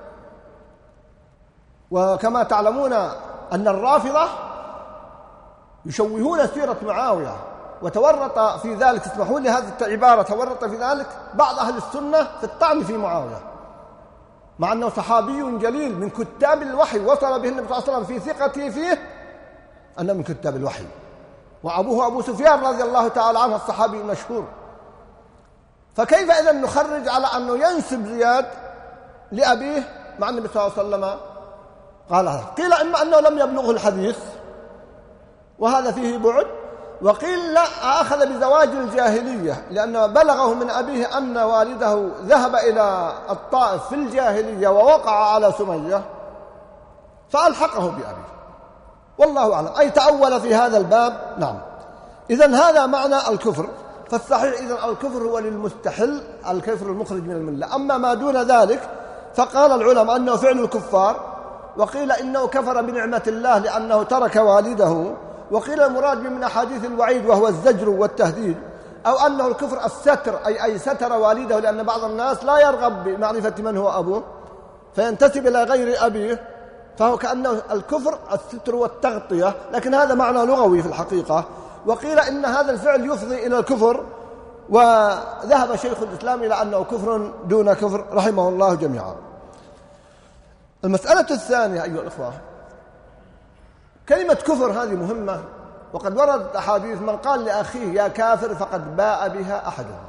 وكما تعلمون أن الرافضة يشوهون سيرة معاوية، وتورط في ذلك، اسمحوا لي هذه العبارة، تورط في ذلك بعض أهل السنة في الطعن في معاوية، مع أنه صحابي جليل من كتاب الوحي، وصل به النبي صلى الله عليه وسلم في ثقته فيه أنه من كتاب الوحي، وأبوه أبو سفيان رضي الله تعالى عنه الصحابي المشهور. فكيف إذا نخرج على أنه ينسب زياد لأبيه مع النبي صلى الله عليه وسلم؟ قال هذا قيل إما أنه لم يبلغه الحديث وهذا فيه بعد، وقيل لا، أخذ بزواج الجاهلية، لأنه بلغه من أبيه أن والده ذهب إلى الطائف في الجاهلية ووقع على سمية فألحقه بأبيه، والله أعلم، أي تأول في هذا الباب. نعم، إذن هذا معنى الكفر. فالصحيح إذن الكفر هو للمستحل، الكفر المخرج من الملة. أما ما دون ذلك فقال العلماء أنه فعل الكفار، وقيل إنه كفر بنعمة الله لأنه ترك والده، وقيل المراد من أحاديث الوعيد وهو الزجر والتهديد، أو أنه الكفر الستر، أي أي ستر والده، لأن بعض الناس لا يرغب بمعرفة من هو أبوه فينتسب إلى غير أبيه، فهو كأنه الكفر الستر والتغطية، لكن هذا معنى لغوي في الحقيقة. وقيل إن هذا الفعل يفضي إلى الكفر، وذهب شيخ الإسلام إلى أنه كفر دون كفر رحمه الله جميعا. المسألة الثانية أيها الأخوة، كلمة كفر هذه مهمة، وقد وردت أحاديث من قال لأخيه يا كافر فقد باء بها أحدهم،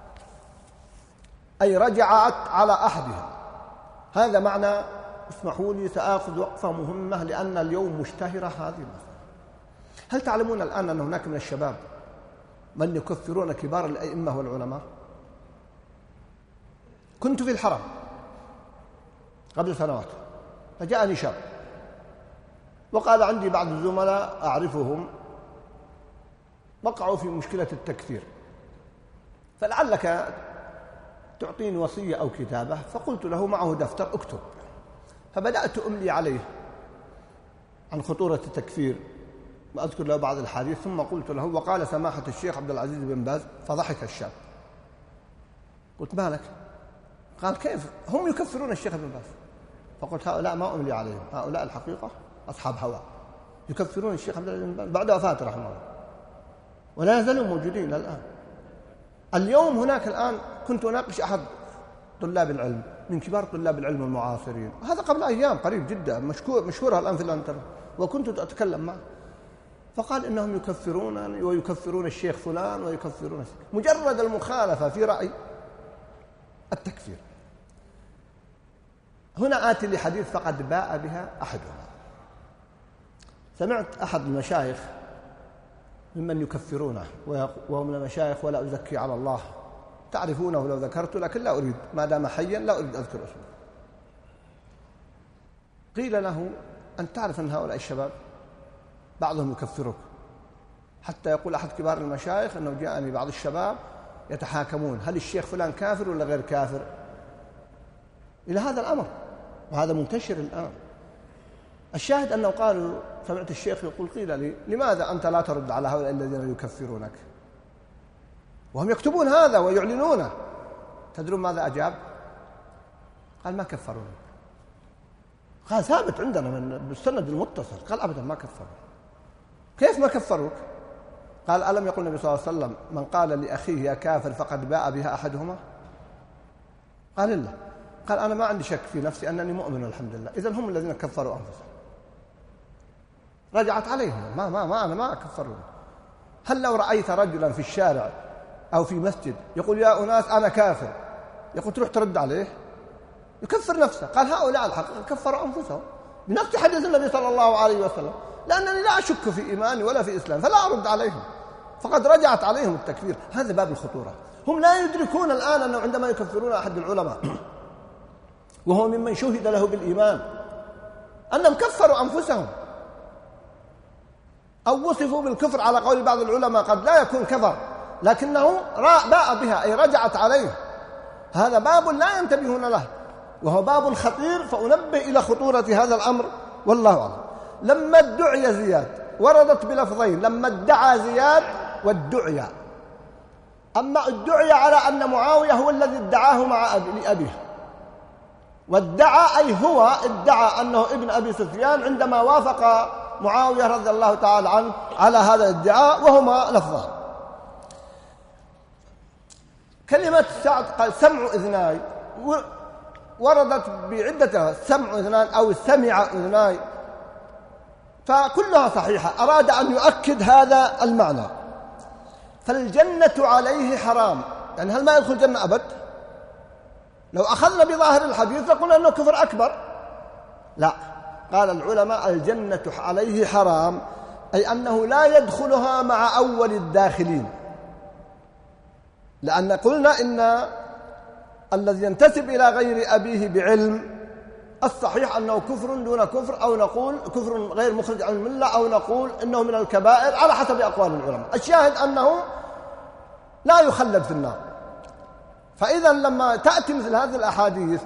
أي رجعت على أحدها. هذا معنى، اسمحوا لي سآخذ وقفة مهمة لأن اليوم مشتهرة هذه المسألة. هل تعلمون الآن أن هناك من الشباب من يكفرون كبار الأئمة والعلماء؟ كنت في الحرم قبل سنوات، فجاءني شاب وقال عندي بعض الزملاء أعرفهم وقعوا في مشكلة التكفير، فلعلك تعطيني وصية أو كتابة. فقلت له معه دفتر اكتب، فبدأت أملي عليه عن خطورة التكفير وأذكر له بعض الحديث، ثم قلت له وقال سماحة الشيخ عبد العزيز بن باز، فضحك الشاب. قلت مالك؟ قال كيف هم يكفرون الشيخ ابن باز؟ فقلت هؤلاء ما أملي عليهم، هؤلاء الحقيقة أصحاب هوى يكفرون الشيخ عبد العزيز بن باز بعد وفاته رحمه الله، ولا يزالوا موجودين الآن. اليوم هناك الآن كنت أناقش أحد طلاب العلم من كبار طلاب العلم المعاصرين، هذا قبل أيام قريب جدا، مشهور مشهورة الآن في الانترنت، وكنت أتكلم معه، فقال إنهم يكفرون ويكفرون الشيخ فلان ويكفرون الشيخ. مجرد المخالفة في رأي التكفير. هنا آتي لحديث فقد باء بها أحدهم. سمعت أحد المشايخ ممن يكفرونه وهو من المشايخ ولا أزكي على الله، تعرفونه لو ذكرت، لكن لا أريد ما دام حيا لا أريد أذكر اسمه. قيل له أن تعرف أن هؤلاء الشباب بعضهم يكفرك، حتى يقول أحد كبار المشايخ أنه جاءني بعض الشباب يتحاكمون هل الشيخ فلان كافر ولا غير كافر، إلى هذا الأمر، وهذا منتشر الآن. الشاهد أنه قالوا سمعت الشيخ يقول قيل لي لماذا أنت لا ترد على هؤلاء الذين يكفرونك، وهم يكتبون هذا ويعلنونه. تدرون ماذا أجاب؟ قال ما كفروني. قال ثابت عندنا من بالسند المتصل، قال أبدا ما كفروا. كيف ما كفروك؟ قال ألم يقول النبي صلى الله عليه وسلم من قال لأخيه يا كافر فقد باء بها أحدهما؟ قال لا. قال أنا ما عندي شك في نفسي أنني مؤمن الحمد لله، إذن هم الذين كفروا أنفسهم. رجعت عليهم ما ما ما أنا ما كفرون. هل لو رأيت رجلا في الشارع أو في مسجد يقول يا أناس أنا كافر، يقول تروح ترد عليه؟ يكفر نفسه. قال هؤلاء الحقيقة كفروا أنفسهم بنفس حديث النبي صلى الله عليه وسلم، لأنني لا أشك في إيماني ولا في إسلام فلا أرد عليهم، فقد رجعت عليهم التكفير. هذا باب الخطورة. هم لا يدركون الآن أنه عندما يكفرون أحد العلماء وهو ممن شهد له بالإيمان أنهم كفروا أنفسهم، أو وصفوا بالكفر على قول بعض العلماء قد لا يكون كفر لكنه باء بها أي رجعت عليه، هذا باب لا ينتبهون له وهو باب خطير، فأنبه إلى خطورة هذا الأمر والله أعلم. لما ادعي زياد وردت بلفظين، لما ادعى زياد وادعي. أما ادعي على أن معاوية هو الذي ادعاه مع أبي لأبيه، وادعى أي هو ادعى أنه ابن أبي سفيان عندما وافق معاوية رضي الله تعالى عنه على هذا الادعاء، وهما لفظان. كلمة سعد قال سمع إذناي وردت بعدة، سمع إذنان أو سمع إذناي، فكلها صحيحة. أراد أن يؤكد هذا المعنى. فالجنة عليه حرام، يعني هل ما يدخل الجنة أبد؟ لو أخذنا بظاهر الحديث لقلنا أنه كفر أكبر. لا، قال العلماء الجنة عليه حرام، أي أنه لا يدخلها مع أول الداخلين، لأن قلنا إن الذي ينتسب إلى غير أبيه بعلم الصحيح أنه كفر دون كفر، أو نقول كفر غير مخرج عن الملة، أو نقول إنه من الكبائر على حسب أقوال العلماء. الشاهد أنه لا يخلد في النار. فإذا لما تأتي مثل هذه الأحاديث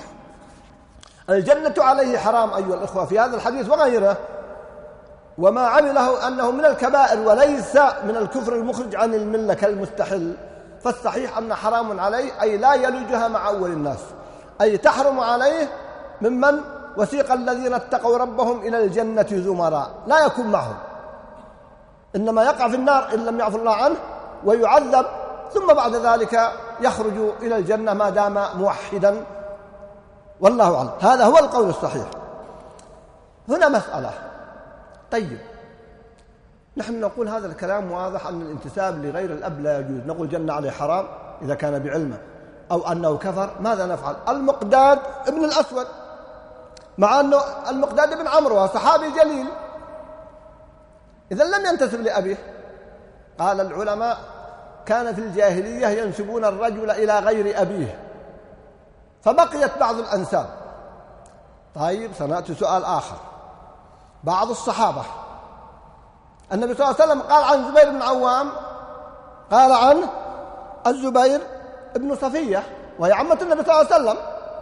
الجنة عليه حرام أيها الإخوة في هذا الحديث وغيره، وما عمله أنه من الكبائر وليس من الكفر المخرج عن الملة كالمستحل، فالصحيح أن حرام عليه أي لا يلجها مع أول الناس، أي تحرم عليه ممن وسيق الذين اتقوا ربهم إلى الجنة زمراء، لا يكون معهم، إنما يقع في النار إن لم يعفو الله عنه ويعذب، ثم بعد ذلك يخرج إلى الجنة ما دام موحدا، والله أعلم. هذا هو القول الصحيح. هنا مسألة، طيب نحن نقول هذا الكلام واضح أن الانتساب لغير الأب لا يجوز، نقول جنة عليه حرام إذا كان بعلمه، أو أنه كفر. ماذا نفعل؟ المقداد ابن الأسود، مع أنه المقداد ابن عمرو صحابي جليل، إذا لم ينتسب لأبيه. قال العلماء كان في الجاهلية ينسبون الرجل إلى غير أبيه فبقيت بعض الأنساب. طيب سنأتي سؤال آخر. بعض الصحابة النبي صلى الله عليه وسلم قال عن زبير بن عوام، قال عن الزبير ابن صفية وهي عمة النبي صلى الله عليه وسلم،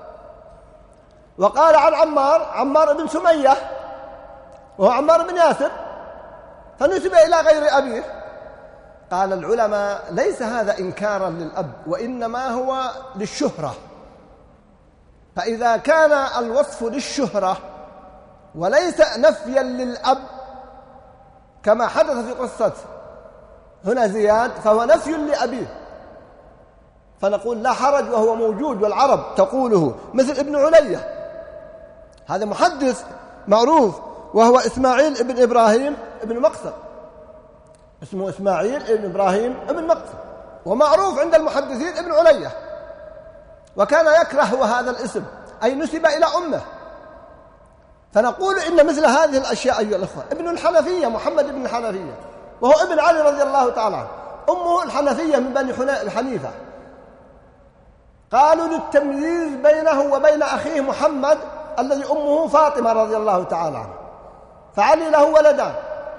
وقال عن عمار عمار بن سمية وهو عمار بن ياسر، فنسب إلى غير أبيه. قال العلماء ليس هذا إنكارا للأب، وإنما هو للشهرة. فإذا كان الوصف للشهرة وليس نفيا للأب كما حدث في قصة هنا زياد، فهو نفي لأبيه، فنقول لا حرج وهو موجود والعرب تقوله، مثل ابن علية، هذا محدث معروف وهو إسماعيل ابن إبراهيم ابن مقصد، اسمه إسماعيل ابن إبراهيم ابن مقصد، ومعروف عند المحدثين ابن علية، وكان يكره هذا الاسم أي نسب إلى أمه. فنقول إن مثل هذه الأشياء أيها الأخوة، ابن الحنفية محمد بن الحنفية وهو ابن علي رضي الله تعالى عنه، أمه الحنفية من بني حنيفة، قالوا للتمييز بينه وبين أخيه محمد الذي أمه فاطمة رضي الله تعالى عنه، فعلي له ولدان،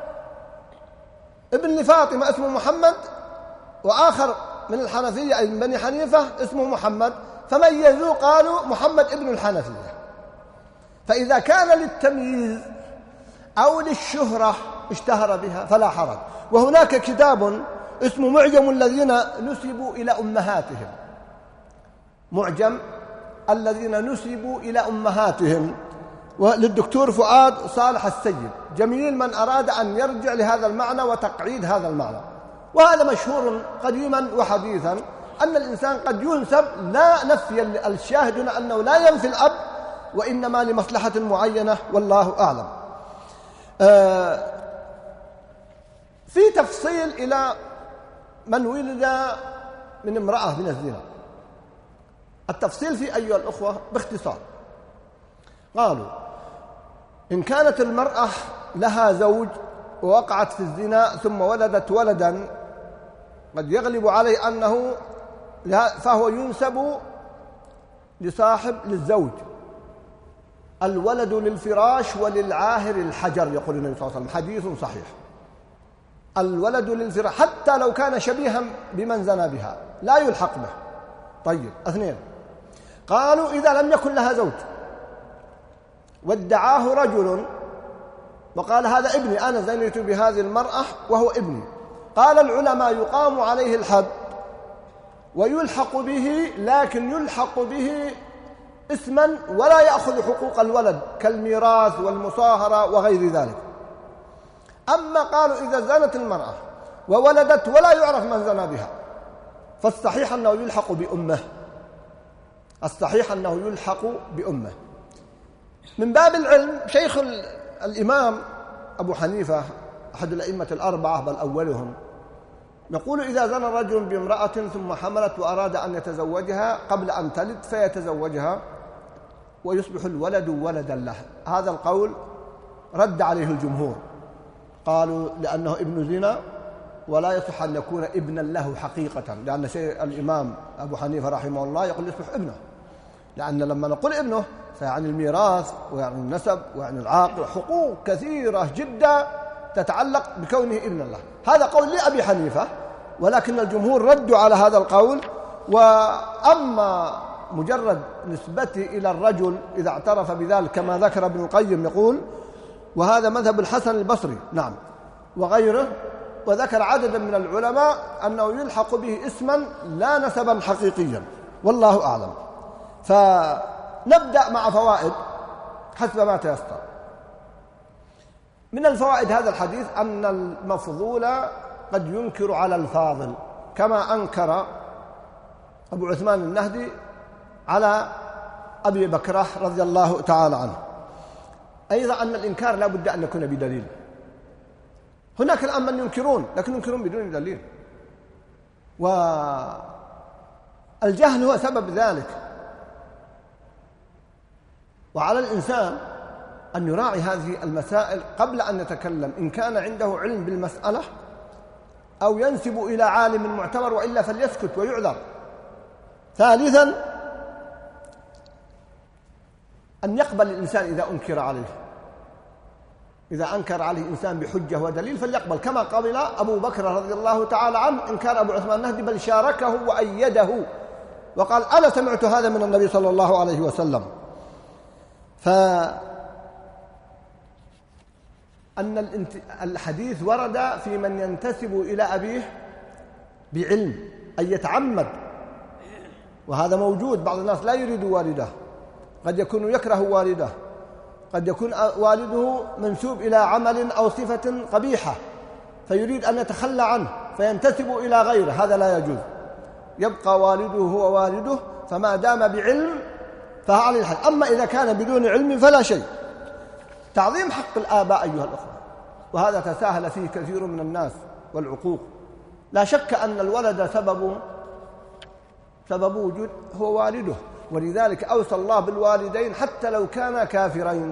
ابن لفاطمة اسمه محمد، وآخر من الحنفية أي من بني حنيفة اسمه محمد، فميزوا قالوا محمد ابن الحنفية. فإذا كان للتمييز أو للشهرة اشتهر بها فلا حرج. وهناك كتاب اسمه معجم الذين نسبوا إلى أمهاتهم، معجم الذين نسبوا إلى أمهاتهم، وللدكتور فؤاد صالح السيد، جميل من أراد أن يرجع لهذا المعنى وتقعيد هذا المعنى. وهذا مشهور قديما وحديثا أن الإنسان قد ينسب لا نفيا، الشاهد هنا أنه لا ينفي الأب وإنما لمصلحة معينة، والله أعلم. آه في تفصيل إلى من ولد من امرأة من الزنا، التفصيل في أيها الأخوة باختصار. قالوا إن كانت المرأة لها زوج ووقعت في الزنا ثم ولدت ولدا قد يغلب عليه أنه فهو ينسب لصاحب للزوج، الولد للفراش وللعاهر الحجر، يقول النبي صلى الله عليه وسلم، حديث صحيح. الولد للفراش حتى لو كان شبيها بمن زنى بها لا يلحق به. طيب، اثنين، قالوا إذا لم يكن لها زوج وادعاه رجل وقال هذا ابني، أنا زنيت بهذه المرأة وهو ابني، قال العلماء يقام عليه الحد ويلحق به، لكن يلحق به اسما ولا يأخذ حقوق الولد كالميراث والمصاهرة وغير ذلك. أما قالوا إذا زنت المرأة وولدت ولا يعرف من زنى بها فالصحيح أنه يلحق بأمه، الصحيح أنه يلحق بأمه. من باب العلم شيخ الإمام أبو حنيفة أحد الأئمة الأربعة بل أولهم يقول إذا زنى الرجل بامرأة ثم حملت وأراد أن يتزوجها قبل أن تلد فيتزوجها ويصبح الولد ولدا له. هذا القول رد عليه الجمهور، قالوا لأنه ابن زنا ولا يصح أن يكون ابنا له حقيقة، لأن شيء الإمام أبو حنيفة رحمه الله يقول يصبح ابنه، لأن لما نقول ابنه فيعني الميراث ويعني النسب ويعني العاقل، حقوق كثيرة جدا تتعلق بكونه ابن الله. هذا قول لأبي حنيفة، ولكن الجمهور ردوا على هذا القول. وأما مجرد نسبته إلى الرجل إذا اعترف بذلك كما ذكر ابن القيم يقول وهذا مذهب الحسن البصري نعم وغيره، وذكر عددا من العلماء أنه يلحق به اسما لا نسبا حقيقيا، والله أعلم. فنبدأ مع فوائد حسب ما تيسر. من الفوائد هذا الحديث أن المفضول قد ينكر على الفاضل كما أنكر أبو عثمان النهدي على أبي بكرة رضي الله تعالى عنه. أيضا أن الإنكار لا بد أن يكون بدليل. هناك الآن من ينكرون لكن ينكرون بدون دليل، والجهل هو سبب ذلك. وعلى الإنسان أن يراعي هذه المسائل قبل أن يتكلم، إن كان عنده علم بالمسألة أو ينسب إلى عالم معتبر، وإلا فليسكت ويعذر. ثالثا أن يقبل الإنسان إذا أنكر عليه، إذا أنكر عليه إنسان بحجة ودليل فليقبل، كما قبل أبو بكر رضي الله تعالى عنه إنكار أبو عثمان النهدي، بل شاركه وأيده وقال أنا سمعت هذا من النبي صلى الله عليه وسلم. فأن الحديث ورد في من ينتسب إلى أبيه بعلم أن يتعمد، وهذا موجود. بعض الناس لا يريد والده، قد يكون يكره والده، قد يكون والده منسوب إلى عمل أو صفة قبيحة فيريد أن يتخلى عنه فينتسب إلى غيره، هذا لا يجوز. يبقى والده هو والده فما دام بعلم فعلى الحد. أما إذا كان بدون علم فلا شيء. تعظيم حق الآباء أيها الأخوة، وهذا تساهل فيه كثير من الناس والعقوق. لا شك أن الولد سبب سبب وجود هو والده، ولذلك أوصى الله بالوالدين حتى لو كانا كافرين،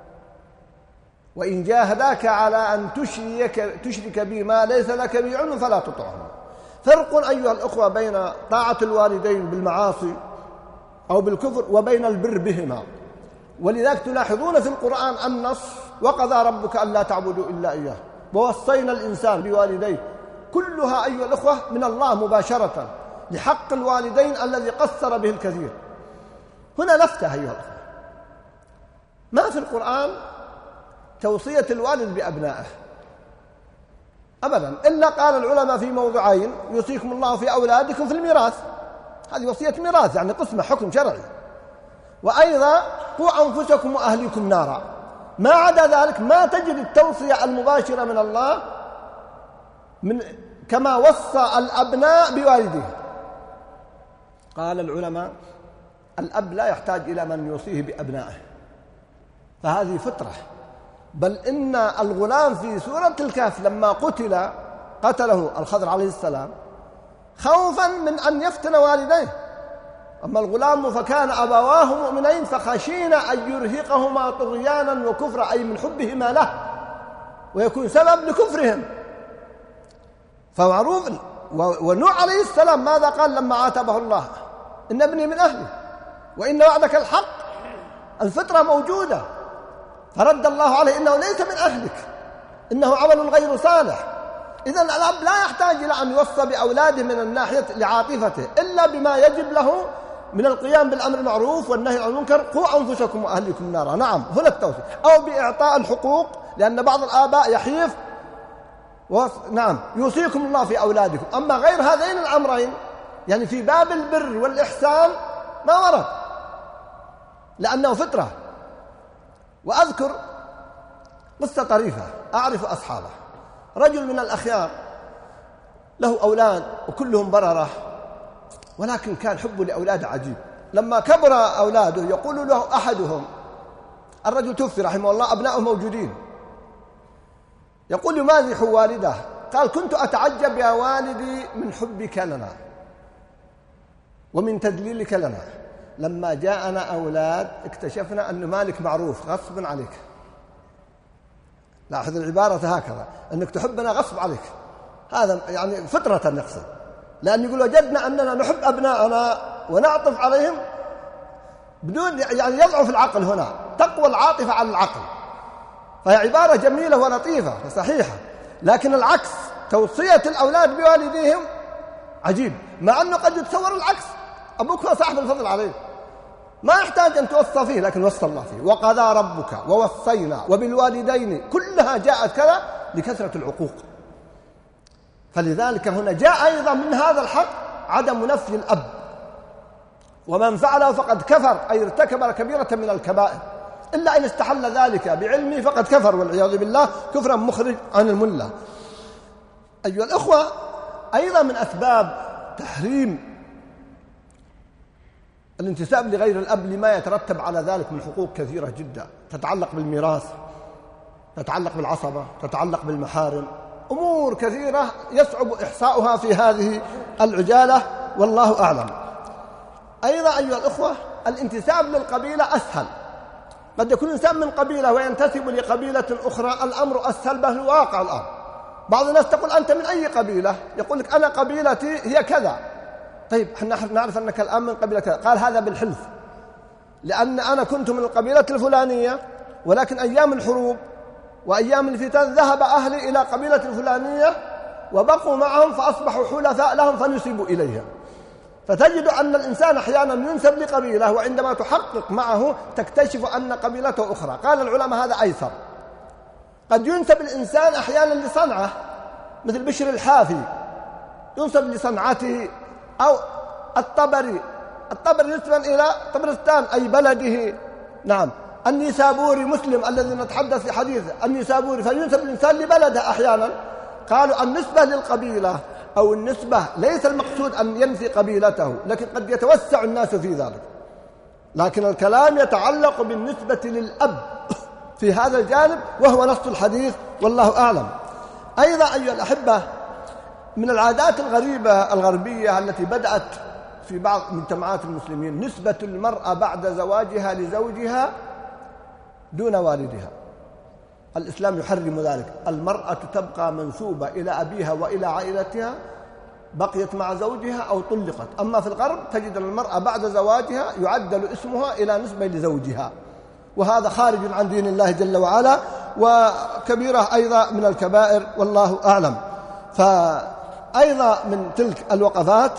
وإن جاهداك على أن تشرك, تشرك بما ليس لك به علم فلا تطعهما. فرق أيها الأخوة بين طاعة الوالدين بالمعاصي أو بالكفر وبين البر بهما. ولذلك تلاحظون في القرآن النص وقضى ربك ألا تعبدوا إلا إياه ووصينا الإنسان بوالديه، كلها أيها الأخوة من الله مباشرة لحق الوالدين الذي قصر به الكثير. هنا لفتة أيها الأخوة، ما في القرآن توصية الوالد بأبنائه أبدا، إلا قال العلماء في موضعين: يوصيكم الله في أولادكم في الميراث، هذه وصية ميراث يعني قسمة حكم شرعي، وأيضا قوا أنفسكم وأهليكم نارا. ما عدا ذلك ما تجد التوصية المباشرة من الله من كما وصى الأبناء بوالديه. قال العلماء: الأب لا يحتاج إلى من يوصيه بأبنائه، فهذه فطرة. بل إن الغلام في سورة الكهف لما قتل قتله الخضر عليه السلام خوفا من أن يفتن والديه. أما الغلام فكان أبواه مؤمنين فخشينا أن يرهقهما طغيانا وكفرا، أي من حبهما له ويكون سبب لكفرهم. فمعروف. ونوح عليه السلام ماذا قال لما عاتبه الله؟ إن ابني من أهلي وإن وعدك الحق. الفطرة موجودة، فرد الله عليه: إنه ليس من أهلك، إنه عمل غير صالح. إذن الأب لا يحتاج إلى أن يوصى بأولاده من الناحية لعاطفته إلا بما يجب له من القيام بالأمر المعروف والنهي عن المنكر. قوا أنفسكم وأهلكم نارا، نعم هنا التوصية، أو بإعطاء الحقوق، لأن بعض الآباء يحيف نعم يوصيكم الله في أولادكم. أما غير هذين الأمرين يعني في باب البر والإحسان ما ورد، لأنه فطرة. وأذكر قصة طريفة أعرف أصحابه. رجل من الأخيار له أولاد وكلهم بررة، ولكن كان حبه لأولاده عجيب. لما كبر أولاده يقول له أحدهم، الرجل توفي رحمه الله، أبناؤه موجودين، يقول يمازح والده، قال كنت أتعجب يا والدي من حبك لنا ومن تدليلك لنا، لما جاءنا أولاد اكتشفنا أن مالك معروف غصب عليك. لاحظ العبارة هكذا، أنك تحبنا غصب عليك، هذا يعني فطرة نقصد، لأن يقول وجدنا أننا نحب أبناءنا ونعطف عليهم بدون يعني يضعف العقل، هنا تقوى العاطفة على العقل، فهي عبارة جميلة ولطيفة وصحيحة. لكن العكس توصية الأولاد بوالديهم عجيب، مع أنه قد يتصور العكس، أبوك هو صاحب الفضل عليه، ما يحتاج أن توصى فيه، لكن وصى الله فيه. وقضى ربك ووصينا وبالوالدين، كلها جاءت كذا لكثرة العقوق. فلذلك هنا جاء أيضا من هذا الحق عدم نفي الأب، ومن فعله فقد كفر، أي ارتكب كبيرة من الكبائر، إلا إن استحل ذلك بعلمه فقد كفر والعياذ بالله كفرا مخرج عن الملة. أيها الأخوة، أيضا من أسباب تحريم الانتساب لغير الأب لما يترتب على ذلك من حقوق كثيرة جدا، تتعلق بالميراث، تتعلق بالعصبة، تتعلق بالمحارم، أمور كثيرة يصعب إحصاؤها في هذه العجالة والله أعلم. أيضا أيها الأخوة، الانتساب للقبيلة أسهل، قد يكون إنسان من قبيلة وينتسب لقبيلة أخرى، الأمر أسهل به الواقع الآن. بعض الناس تقول أنت من أي قبيلة؟ يقول لك أنا قبيلتي هي كذا. طيب نحن نعرف أنك الآن من قبيلة كذا، قال هذا بالحلف، لأن أنا كنت من القبيلة الفلانية، ولكن أيام الحروب وأيام الفتن ذهب أهلي إلى قبيلة الفلانية وبقوا معهم فأصبحوا حلفاء لهم فنسبوا إليها. فتجد أن الإنسان أحيانا ينسب لقبيلة، وعندما تحقق معه تكتشف أن قبيلته أخرى. قال العلماء هذا أيسر. قد ينسب الإنسان أحيانا لصنعة، مثل بشر الحافي ينسب لصنعته، أو الطبري الطبري نسبا إلى طبرستان أي بلده، نعم النيسابوري مسلم الذي نتحدث في حديثه النيسابوري، فينسب الإنسان لبلده أحيانا. قالوا النسبة للقبيلة أو النسبة ليس المقصود أن ينفي قبيلته، لكن قد يتوسع الناس في ذلك، لكن الكلام يتعلق بالنسبة للأب في هذا الجانب، وهو نص الحديث والله أعلم. أيضا أيها الأحبة، من العادات الغريبة الغربية التي بدأت في بعض مجتمعات المسلمين نسبة المرأة بعد زواجها لزوجها دون والدها. الإسلام يحرم ذلك، المرأة تبقى منسوبة إلى أبيها وإلى عائلتها، بقيت مع زوجها أو طلقت. أما في الغرب تجد المرأة بعد زواجها يعدل اسمها إلى نسبة لزوجها، وهذا خارج عن دين الله جل وعلا، وكبيرة أيضا من الكبائر والله أعلم. فأيضا من تلك الوقفات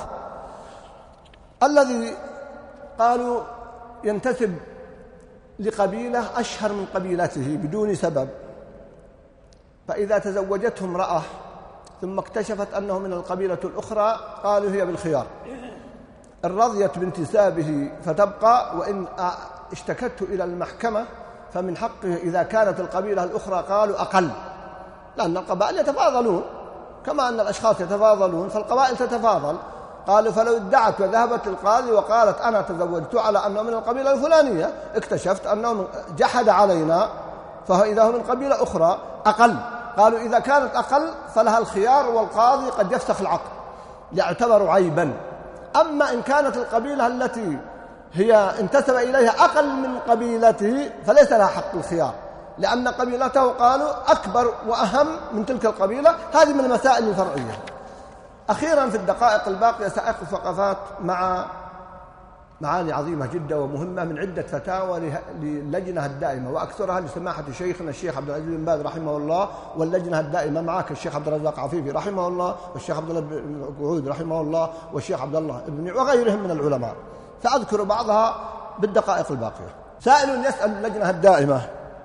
الذي قالوا ينتسب لقبيلة أشهر من قبيلته بدون سبب، فإذا تزوجته امرأة ثم اكتشفت أنه من القبيلة الأخرى قالوا هي بالخيار، إن رضيت بانتسابه فتبقى، وإن اشتكته إلى المحكمة فمن حقه إذا كانت القبيلة الأخرى قالوا أقل، لأن القبائل يتفاضلون كما أن الأشخاص يتفاضلون، فالقبائل تتفاضل. قالوا فلو ادعت وذهبت القاضي وقالت أنا تزوجت على أنه من القبيلة الفلانية، اكتشفت أنه جحد علينا، فإذا هو من قبيلة أخرى أقل، قالوا إذا كانت أقل فلها الخيار، والقاضي قد يفسخ العقد يعتبر عيبا. أما إن كانت القبيلة التي هي انتسب إليها أقل من قبيلته فليس لها حق الخيار، لأن قبيلته قالوا أكبر وأهم من تلك القبيلة. هذه من المسائل الفرعية. أخيرا في الدقائق الباقية سأقف وقفات مع معاني عظيمة جدا ومهمة من عدة فتاوى للجنة الدائمة، وأكثرها لسماحة شيخنا الشيخ عبد العزيز بن باز رحمه الله، واللجنة الدائمة معك الشيخ عبد الرزاق عفيفي رحمه الله، والشيخ عبد الله بن قعود رحمه الله، والشيخ عبد الله بن وغيرهم من العلماء، سأذكر بعضها بالدقائق الباقية. سائل يسأل اللجنة الدائمة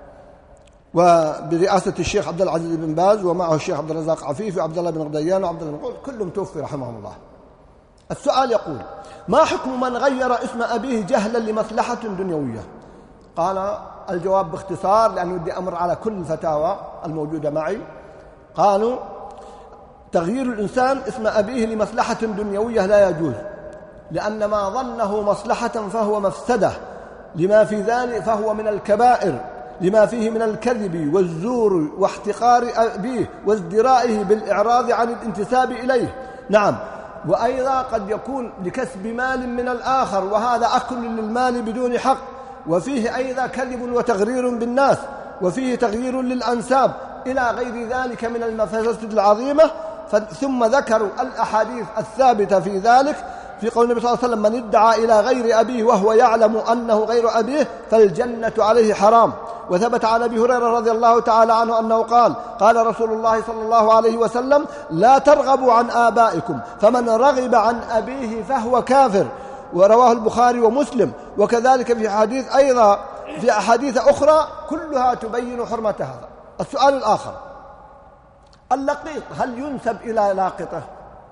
وبرئاسة الشيخ عبد العزيز بن باز ومعه الشيخ عبد الرزاق عفيفي وعبد الله بن غديان وعبد الله بن قعود، كلهم توفي رحمهم الله. السؤال يقول: ما حكم من غير اسم أبيه جهلا لمصلحة دنيوية؟ قال الجواب باختصار، لأن ودي أمر على كل الفتاوى الموجودة معي. قالوا: تغيير الإنسان اسم أبيه لمصلحة دنيوية لا يجوز، لأن ما ظنه مصلحة فهو مفسدة، لما في ذلك فهو من الكبائر، لما فيه من الكذب والزور واحتقار أبيه وازدرائه بالإعراض عن الانتساب إليه. نعم، وأيضا قد يكون لكسب مال من الآخر، وهذا أكل للمال بدون حق، وفيه أيضا كذب وتغرير بالناس، وفيه تغيير للأنساب، إلى غير ذلك من المفاسد العظيمة. ثم ذكروا الأحاديث الثابتة في ذلك، في قول النبي صلى الله عليه وسلم: من ادعى إلى غير أبيه وهو يعلم أنه غير أبيه فالجنة عليه حرام. وثبت عن أبي هريرة رضي الله تعالى عنه أنه قال: قال رسول الله صلى الله عليه وسلم: لا ترغبوا عن آبائكم، فمن رغب عن أبيه فهو كافر. ورواه البخاري ومسلم. وكذلك في حديث أيضا في أحاديث أخرى كلها تبين حرمة هذا. السؤال الآخر: اللقيط هل ينسب إلى لاقطه؟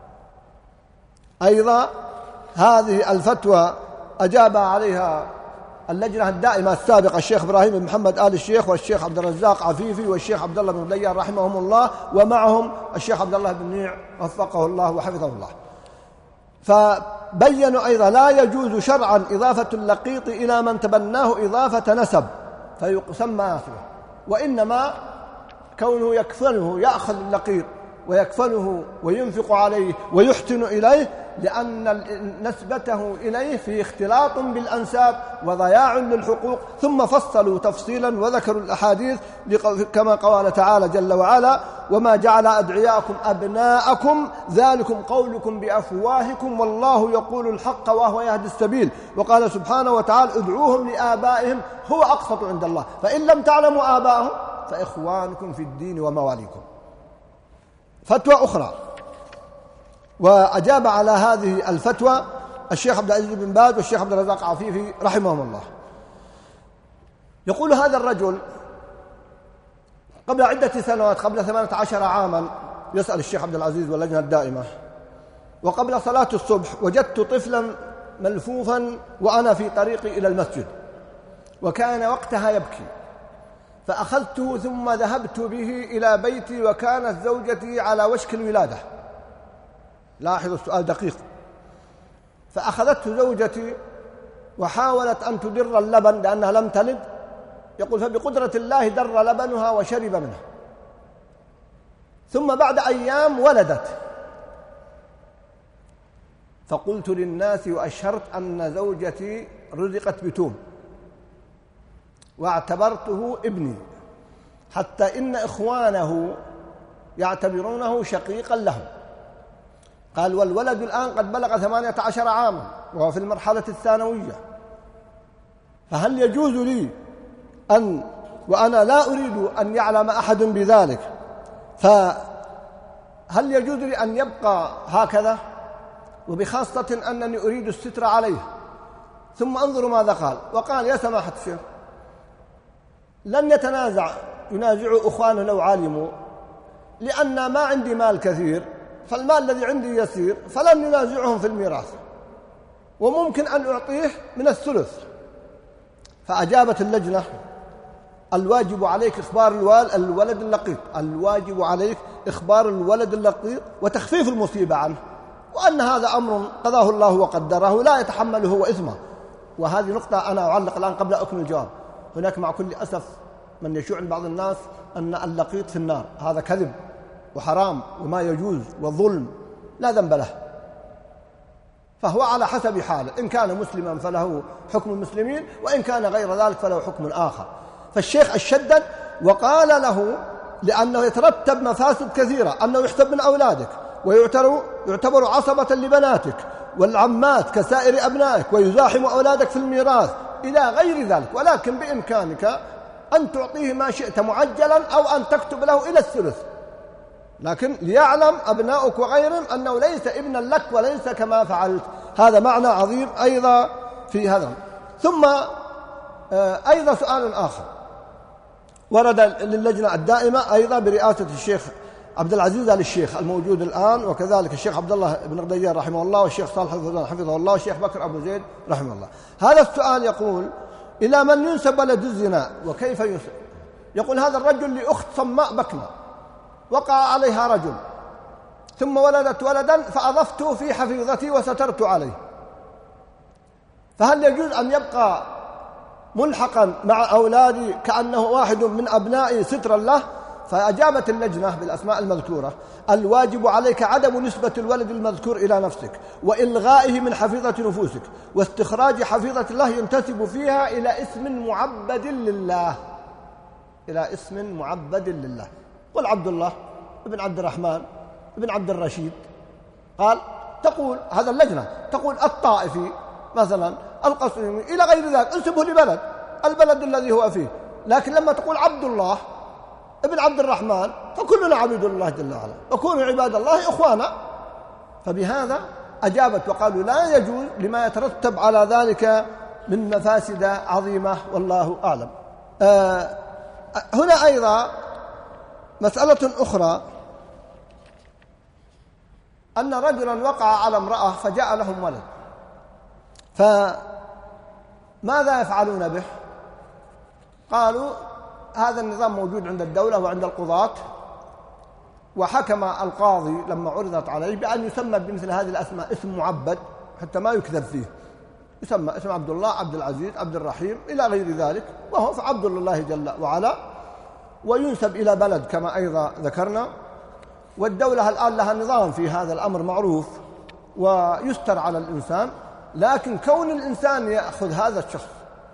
أيضا هذه الفتوى أجاب عليها اللجنة الدائمة السابقة الشيخ إبراهيم بن محمد آل الشيخ والشيخ عبد الرزاق عفيفي والشيخ عبد الله بن غديان رحمهم الله، ومعهم الشيخ عبد الله بن نيع وفقه الله وحفظه الله. فبينوا أيضا: لا يجوز شرعا إضافة اللقيط إلى من تبناه إضافة نسب فيسمى ناسبه، وإنما كونه يكفله، يأخذ اللقيط ويكفله وينفق عليه ويحتن إليه، لأن نسبته إليه في اختلاط بالأنساب وضياع للحقوق. ثم فصلوا تفصيلا وذكروا الأحاديث كما قال تعالى جل وعلا: وما جعل أدعياءكم أبناءكم ذلكم قولكم بأفواهكم والله يقول الحق وهو يهدي السبيل. وقال سبحانه وتعالى: ادعوهم لآبائهم هو أقسط عند الله، فإن لم تعلموا آباءهم فإخوانكم في الدين ومواليكم. فتوى أخرى، وأجاب على هذه الفتوى الشيخ عبد العزيز بن باز والشيخ عبد الرزاق عفيفي رحمهم الله. يقول هذا الرجل: قبل عدة سنوات، قبل ثمانية عشر عاما، يسأل الشيخ عبد العزيز واللجنة الدائمة: وقبل صلاة الصبح وجدت طفلا ملفوفا وأنا في طريقي إلى المسجد، وكان وقتها يبكي، فأخذته ثم ذهبت به إلى بيتي، وكانت زوجتي على وشك الولادة. لاحظوا السؤال دقيق. فأخذته زوجتي وحاولت أن تدر اللبن لأنها لم تلد، يقول فبقدرة الله در لبنها وشرب منه، ثم بعد أيام ولدت، فقلت للناس وأشهرت أن زوجتي رزقت بتوم، واعتبرته ابني، حتى إن إخوانه يعتبرونه شقيقا لهم. قال: والولد الآن قد بلغ ثمانية عشر عاما وهو في المرحلة الثانوية، فهل يجوز لي أن، وأنا لا أريد أن يعلم أحد بذلك، فهل يجوز لي أن يبقى هكذا، وبخاصة أنني أريد الستر عليه؟ ثم انظروا ماذا قال. وقال: يا سماحة الشيخ، لن يتنازع ينازعوا أخوانه لو علموا، لأن ما عندي مال كثير، فالمال الذي عندي يسير، فلن ينازعهم في الميراث، وممكن أن أعطيه من الثلث. فأجابت اللجنة: الواجب عليك إخبار الولد اللقيط، الواجب عليك إخبار الولد اللقيط وتخفيف المصيبة عنه، وأن هذا أمر قضاه الله وقدره لا يتحمله هو إثمه. وهذه نقطة أنا أعلق الآن قبل أكمل الجواب. هناك مع كل أسف من يشوع عند بعض الناس أن اللقيط في النار، هذا كذب وحرام وما يجوز وظلم، لا ذنب له، فهو على حسب حاله، إن كان مسلما فله حكم المسلمين، وإن كان غير ذلك فله حكم آخر. فالشيخ الشدد وقال له، لأنه يترتب مفاسد كثيرة، أنه يحسب من أولادك، ويعتبر يعتبر عصبة لبناتك والعمات كسائر أبنائك، ويزاحم أولادك في الميراث إلى غير ذلك، ولكن بإمكانك أن تعطيه ما شئت معجلا أو أن تكتب له إلى الثلث، لكن ليعلم أبناؤك وغيرهم أنه ليس ابنا لك وليس كما فعلت. هذا معنى عظيم أيضا في هذا. ثم أيضا سؤال آخر ورد للجنة الدائمة أيضا برئاسة الشيخ عبد العزيز آل الشيخ الموجود الآن، وكذلك الشيخ عبد الله بن غديان رحمه الله، والشيخ صالح الفوزان حفظه الله، والشيخ بكر أبو زيد رحمه الله. هذا السؤال يقول: إلى من ينسب ولد الزنا وكيف ينسب؟ يقول: هذا الرجل لأخت صماء بكمة وقع عليها رجل ثم ولدت ولدا فأضفته في حفيظتي وسترت عليه، فهل يجوز أن يبقى ملحقا مع أولادي كأنه واحد من أبنائي سترا له؟ فأجابت اللجنة بالأسماء المذكورة: الواجب عليك عدم نسبة الولد المذكور إلى نفسك، وإلغائه من حفيظة نفوسك، واستخراج حفيظة الله ينتسب فيها إلى اسم معبد لله، إلى اسم معبد لله. قل عبد الله ابن عبد الرحمن ابن عبد الرشيد، قال تقول هذا اللجنة تقول الطائفي مثلا، القصيمي، إلى غير ذلك، انسبه لبلد البلد الذي هو فيه. لكن لما تقول عبد الله ابن عبد الرحمن فكلنا عبيد الله جل وعلا، وكونوا عباد الله إخوانا. فبهذا أجابت وقالوا لا يجوز لما يترتب على ذلك من مفاسد عظيمة، والله أعلم. آه هنا أيضا مسألة أخرى، أن رجلا وقع على امرأة فجاء لهم ولد، فماذا يفعلون به؟ قالوا هذا النظام موجود عند الدولة وعند القضاة، وحكم القاضي لما عرضت عليه بأن يسمى بمثل هذه الأسماء اسم معبد حتى ما يكذب فيه، يسمى اسم عبد الله، عبد العزيز، عبد الرحيم، إلى غير ذلك، وهو فعبد الله جل وعلا، وينسب إلى بلد كما أيضا ذكرنا. والدولة الآن لها نظام في هذا الأمر معروف ويستر على الإنسان، لكن كون الإنسان يأخذ هذا الشخص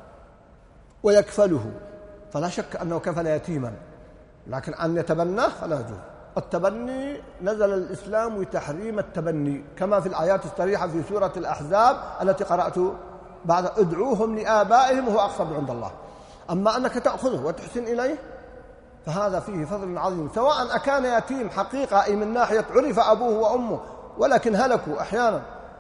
ويكفله فلا شك أنه كفل يتيما، لكن أن يتبناه فلا يجوز. التبني نزل الإسلام بتحريم التبني كما في الآيات الصريحة في سورة الأحزاب التي قرأت بعد: ادعوهم لآبائهم وهو أقسط عند الله. أما أنك تأخذه وتحسن إليه فهذا فيه فضل عظيم، سواء أكان يتيم حقيقة أي من ناحية عرف أبوه وأمه ولكن هلكوا أحيانا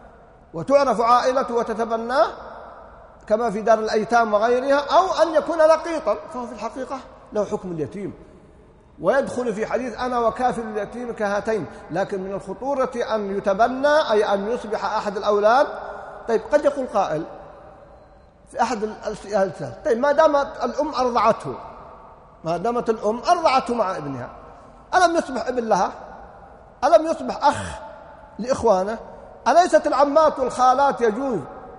وتعرف عائلته وتتبناه كما في دار الأيتام وغيرها، أو أن يكون لقيطا فهو في الحقيقة له حكم اليتيم ويدخل في حديث أنا وكافل اليتيم كهاتين. لكن من الخطورة أن يتبنى أي أن يصبح أحد الأولاد. طيب قد يقول قائل في أحد الأسئلة: طيب ما دامت الأم أرضعته ما دامت الأم أرضعته مع ابنها، ألم يصبح ابن لها؟ ألم يصبح أخ لإخوانه؟ أليست العمات والخالات يجوز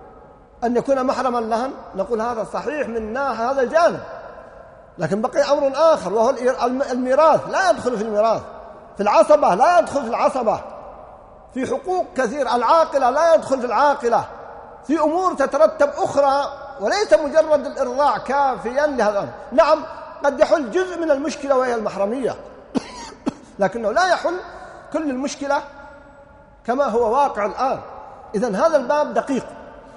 أن يكون محرما لهن؟ نقول هذا صحيح من ناحية هذا الجانب، لكن بقي أمر آخر وهو الميراث. لا يدخل في الميراث، في العصبة لا يدخل في العصبة، في حقوق كثير، العاقلة لا يدخل في العاقلة، في أمور تترتب أخرى، وليس مجرد الإرضاع كافيا لهذا. نعم قد يحل جزء من المشكلة وهي المحرمية لكنه لا يحل كل المشكلة كما هو واقع الآن. إذن هذا الباب دقيق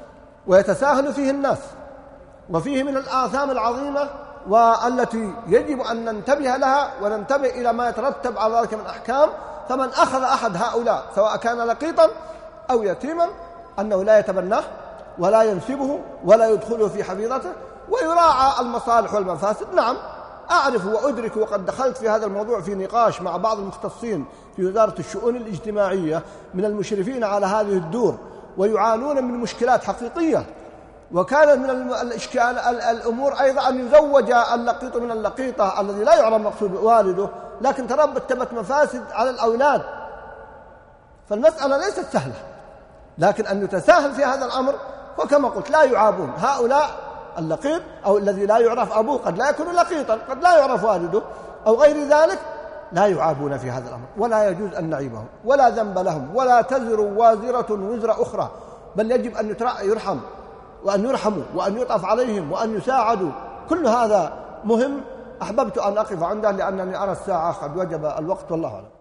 ويتساهل فيه الناس، وفيه من الآثام العظيمة والتي يجب أن ننتبه لها وننتبه إلى ما يترتب على ذلك من أحكام. فمن أخذ أحد هؤلاء سواء كان لقيطا أو يتيما أنه لا يتبناه ولا ينسبه ولا يدخله في حفيظته، ويراعى المصالح والمفاسد. نعم أعرف وأدرك، وقد دخلت في هذا الموضوع في نقاش مع بعض المختصين في وزارة الشؤون الاجتماعية من المشرفين على هذه الدور، ويعانون من مشكلات حقيقية. وكان من الإشكال الأمور أيضا أن يزوج اللقيط من اللقيطة الذي لا يعلم مقصود والده، لكن ترتبت مفاسد على الأولاد. فالمسألة ليست سهلة، لكن أن يتساهل في هذا الأمر. وكما قلت لا يعابون هؤلاء اللقيط أو الذي لا يعرف أبوه، قد لا يكون لقيطا، قد لا يعرف والده أو غير ذلك، لا يعابون في هذا الأمر، ولا يجوز أن نعيبهم، ولا ذنب لهم، ولا تزر وازرة وزر أخرى، بل يجب أن يرحم وأن يرحموا وأن يطاف عليهم وأن يساعدوا. كل هذا مهم. أحببت أن أقف عنده لأنني أرى الساعة قد وجب الوقت، والله أعلم.